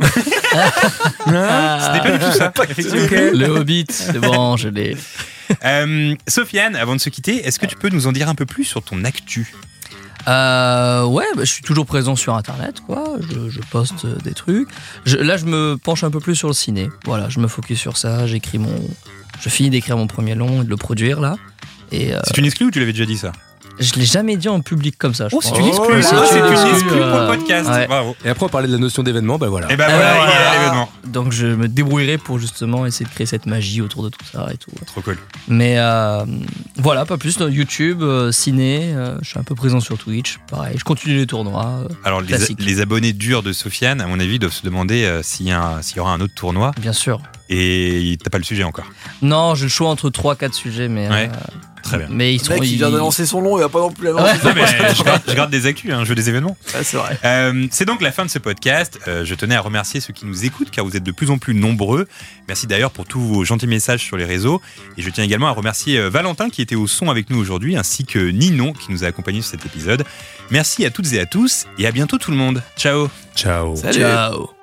Ce n'est pas du tout ça. effectivement. Le Hobbit, c'est bon, je l'ai. Euh, Sofiane, avant de se quitter, est-ce que tu peux nous en dire un peu plus sur ton actu? Euh, ouais, bah, je suis toujours présent sur Internet, quoi. Je, je poste euh, des trucs. Je- là, je me penche un peu plus sur le ciné. Voilà, je me focus sur ça. J'écris mon, je finis d'écrire mon premier long et de le produire là. Et euh, C'est une exclue ou tu l'avais déjà dit ça? je l'ai jamais dit en public comme ça. Je Oh, pense. c'est une exclue, Oh, ça, là, c'est une euh, exclue pour le euh, podcast. ouais. Bravo. Et après, on parlait de la notion d'événement, bah voilà. Et ben Euh, voilà, il est voilà. à l'événement. Donc je me débrouillerai pour justement essayer de créer cette magie autour de tout ça et tout. Trop cool. Mais euh, voilà, pas plus. YouTube, euh, ciné, euh, je suis un peu présent sur Twitch. Pareil, je continue les tournois. euh, Alors, les, Classique. les abonnés durs de Sofiane, à mon avis, doivent se demander euh, s'il y, a un- s'il y aura un autre tournoi. bien sûr. Et t'as pas le sujet encore. Non, j'ai le choix entre trois quatre sujets, mais. Ouais. euh, Très bien. Mais ils Le sont. mec, il ils- vient d'annoncer son nom, il va pas non plus Ouais. l'annoncer. Non, mais je, garde, je garde des actus, hein, je veux des événements. Ouais, c'est vrai. Euh, c'est donc la fin de ce podcast. Euh, je tenais à remercier ceux qui nous écoutent car vous êtes de plus en plus nombreux. Merci d'ailleurs pour tous vos gentils messages sur les réseaux. Et je tiens également à remercier euh, Valentin qui était au son avec nous aujourd'hui ainsi que Ninon qui nous a accompagnés sur cet épisode. Merci à toutes et à tous et à bientôt tout le monde. Ciao. Ciao. Salut. Ciao.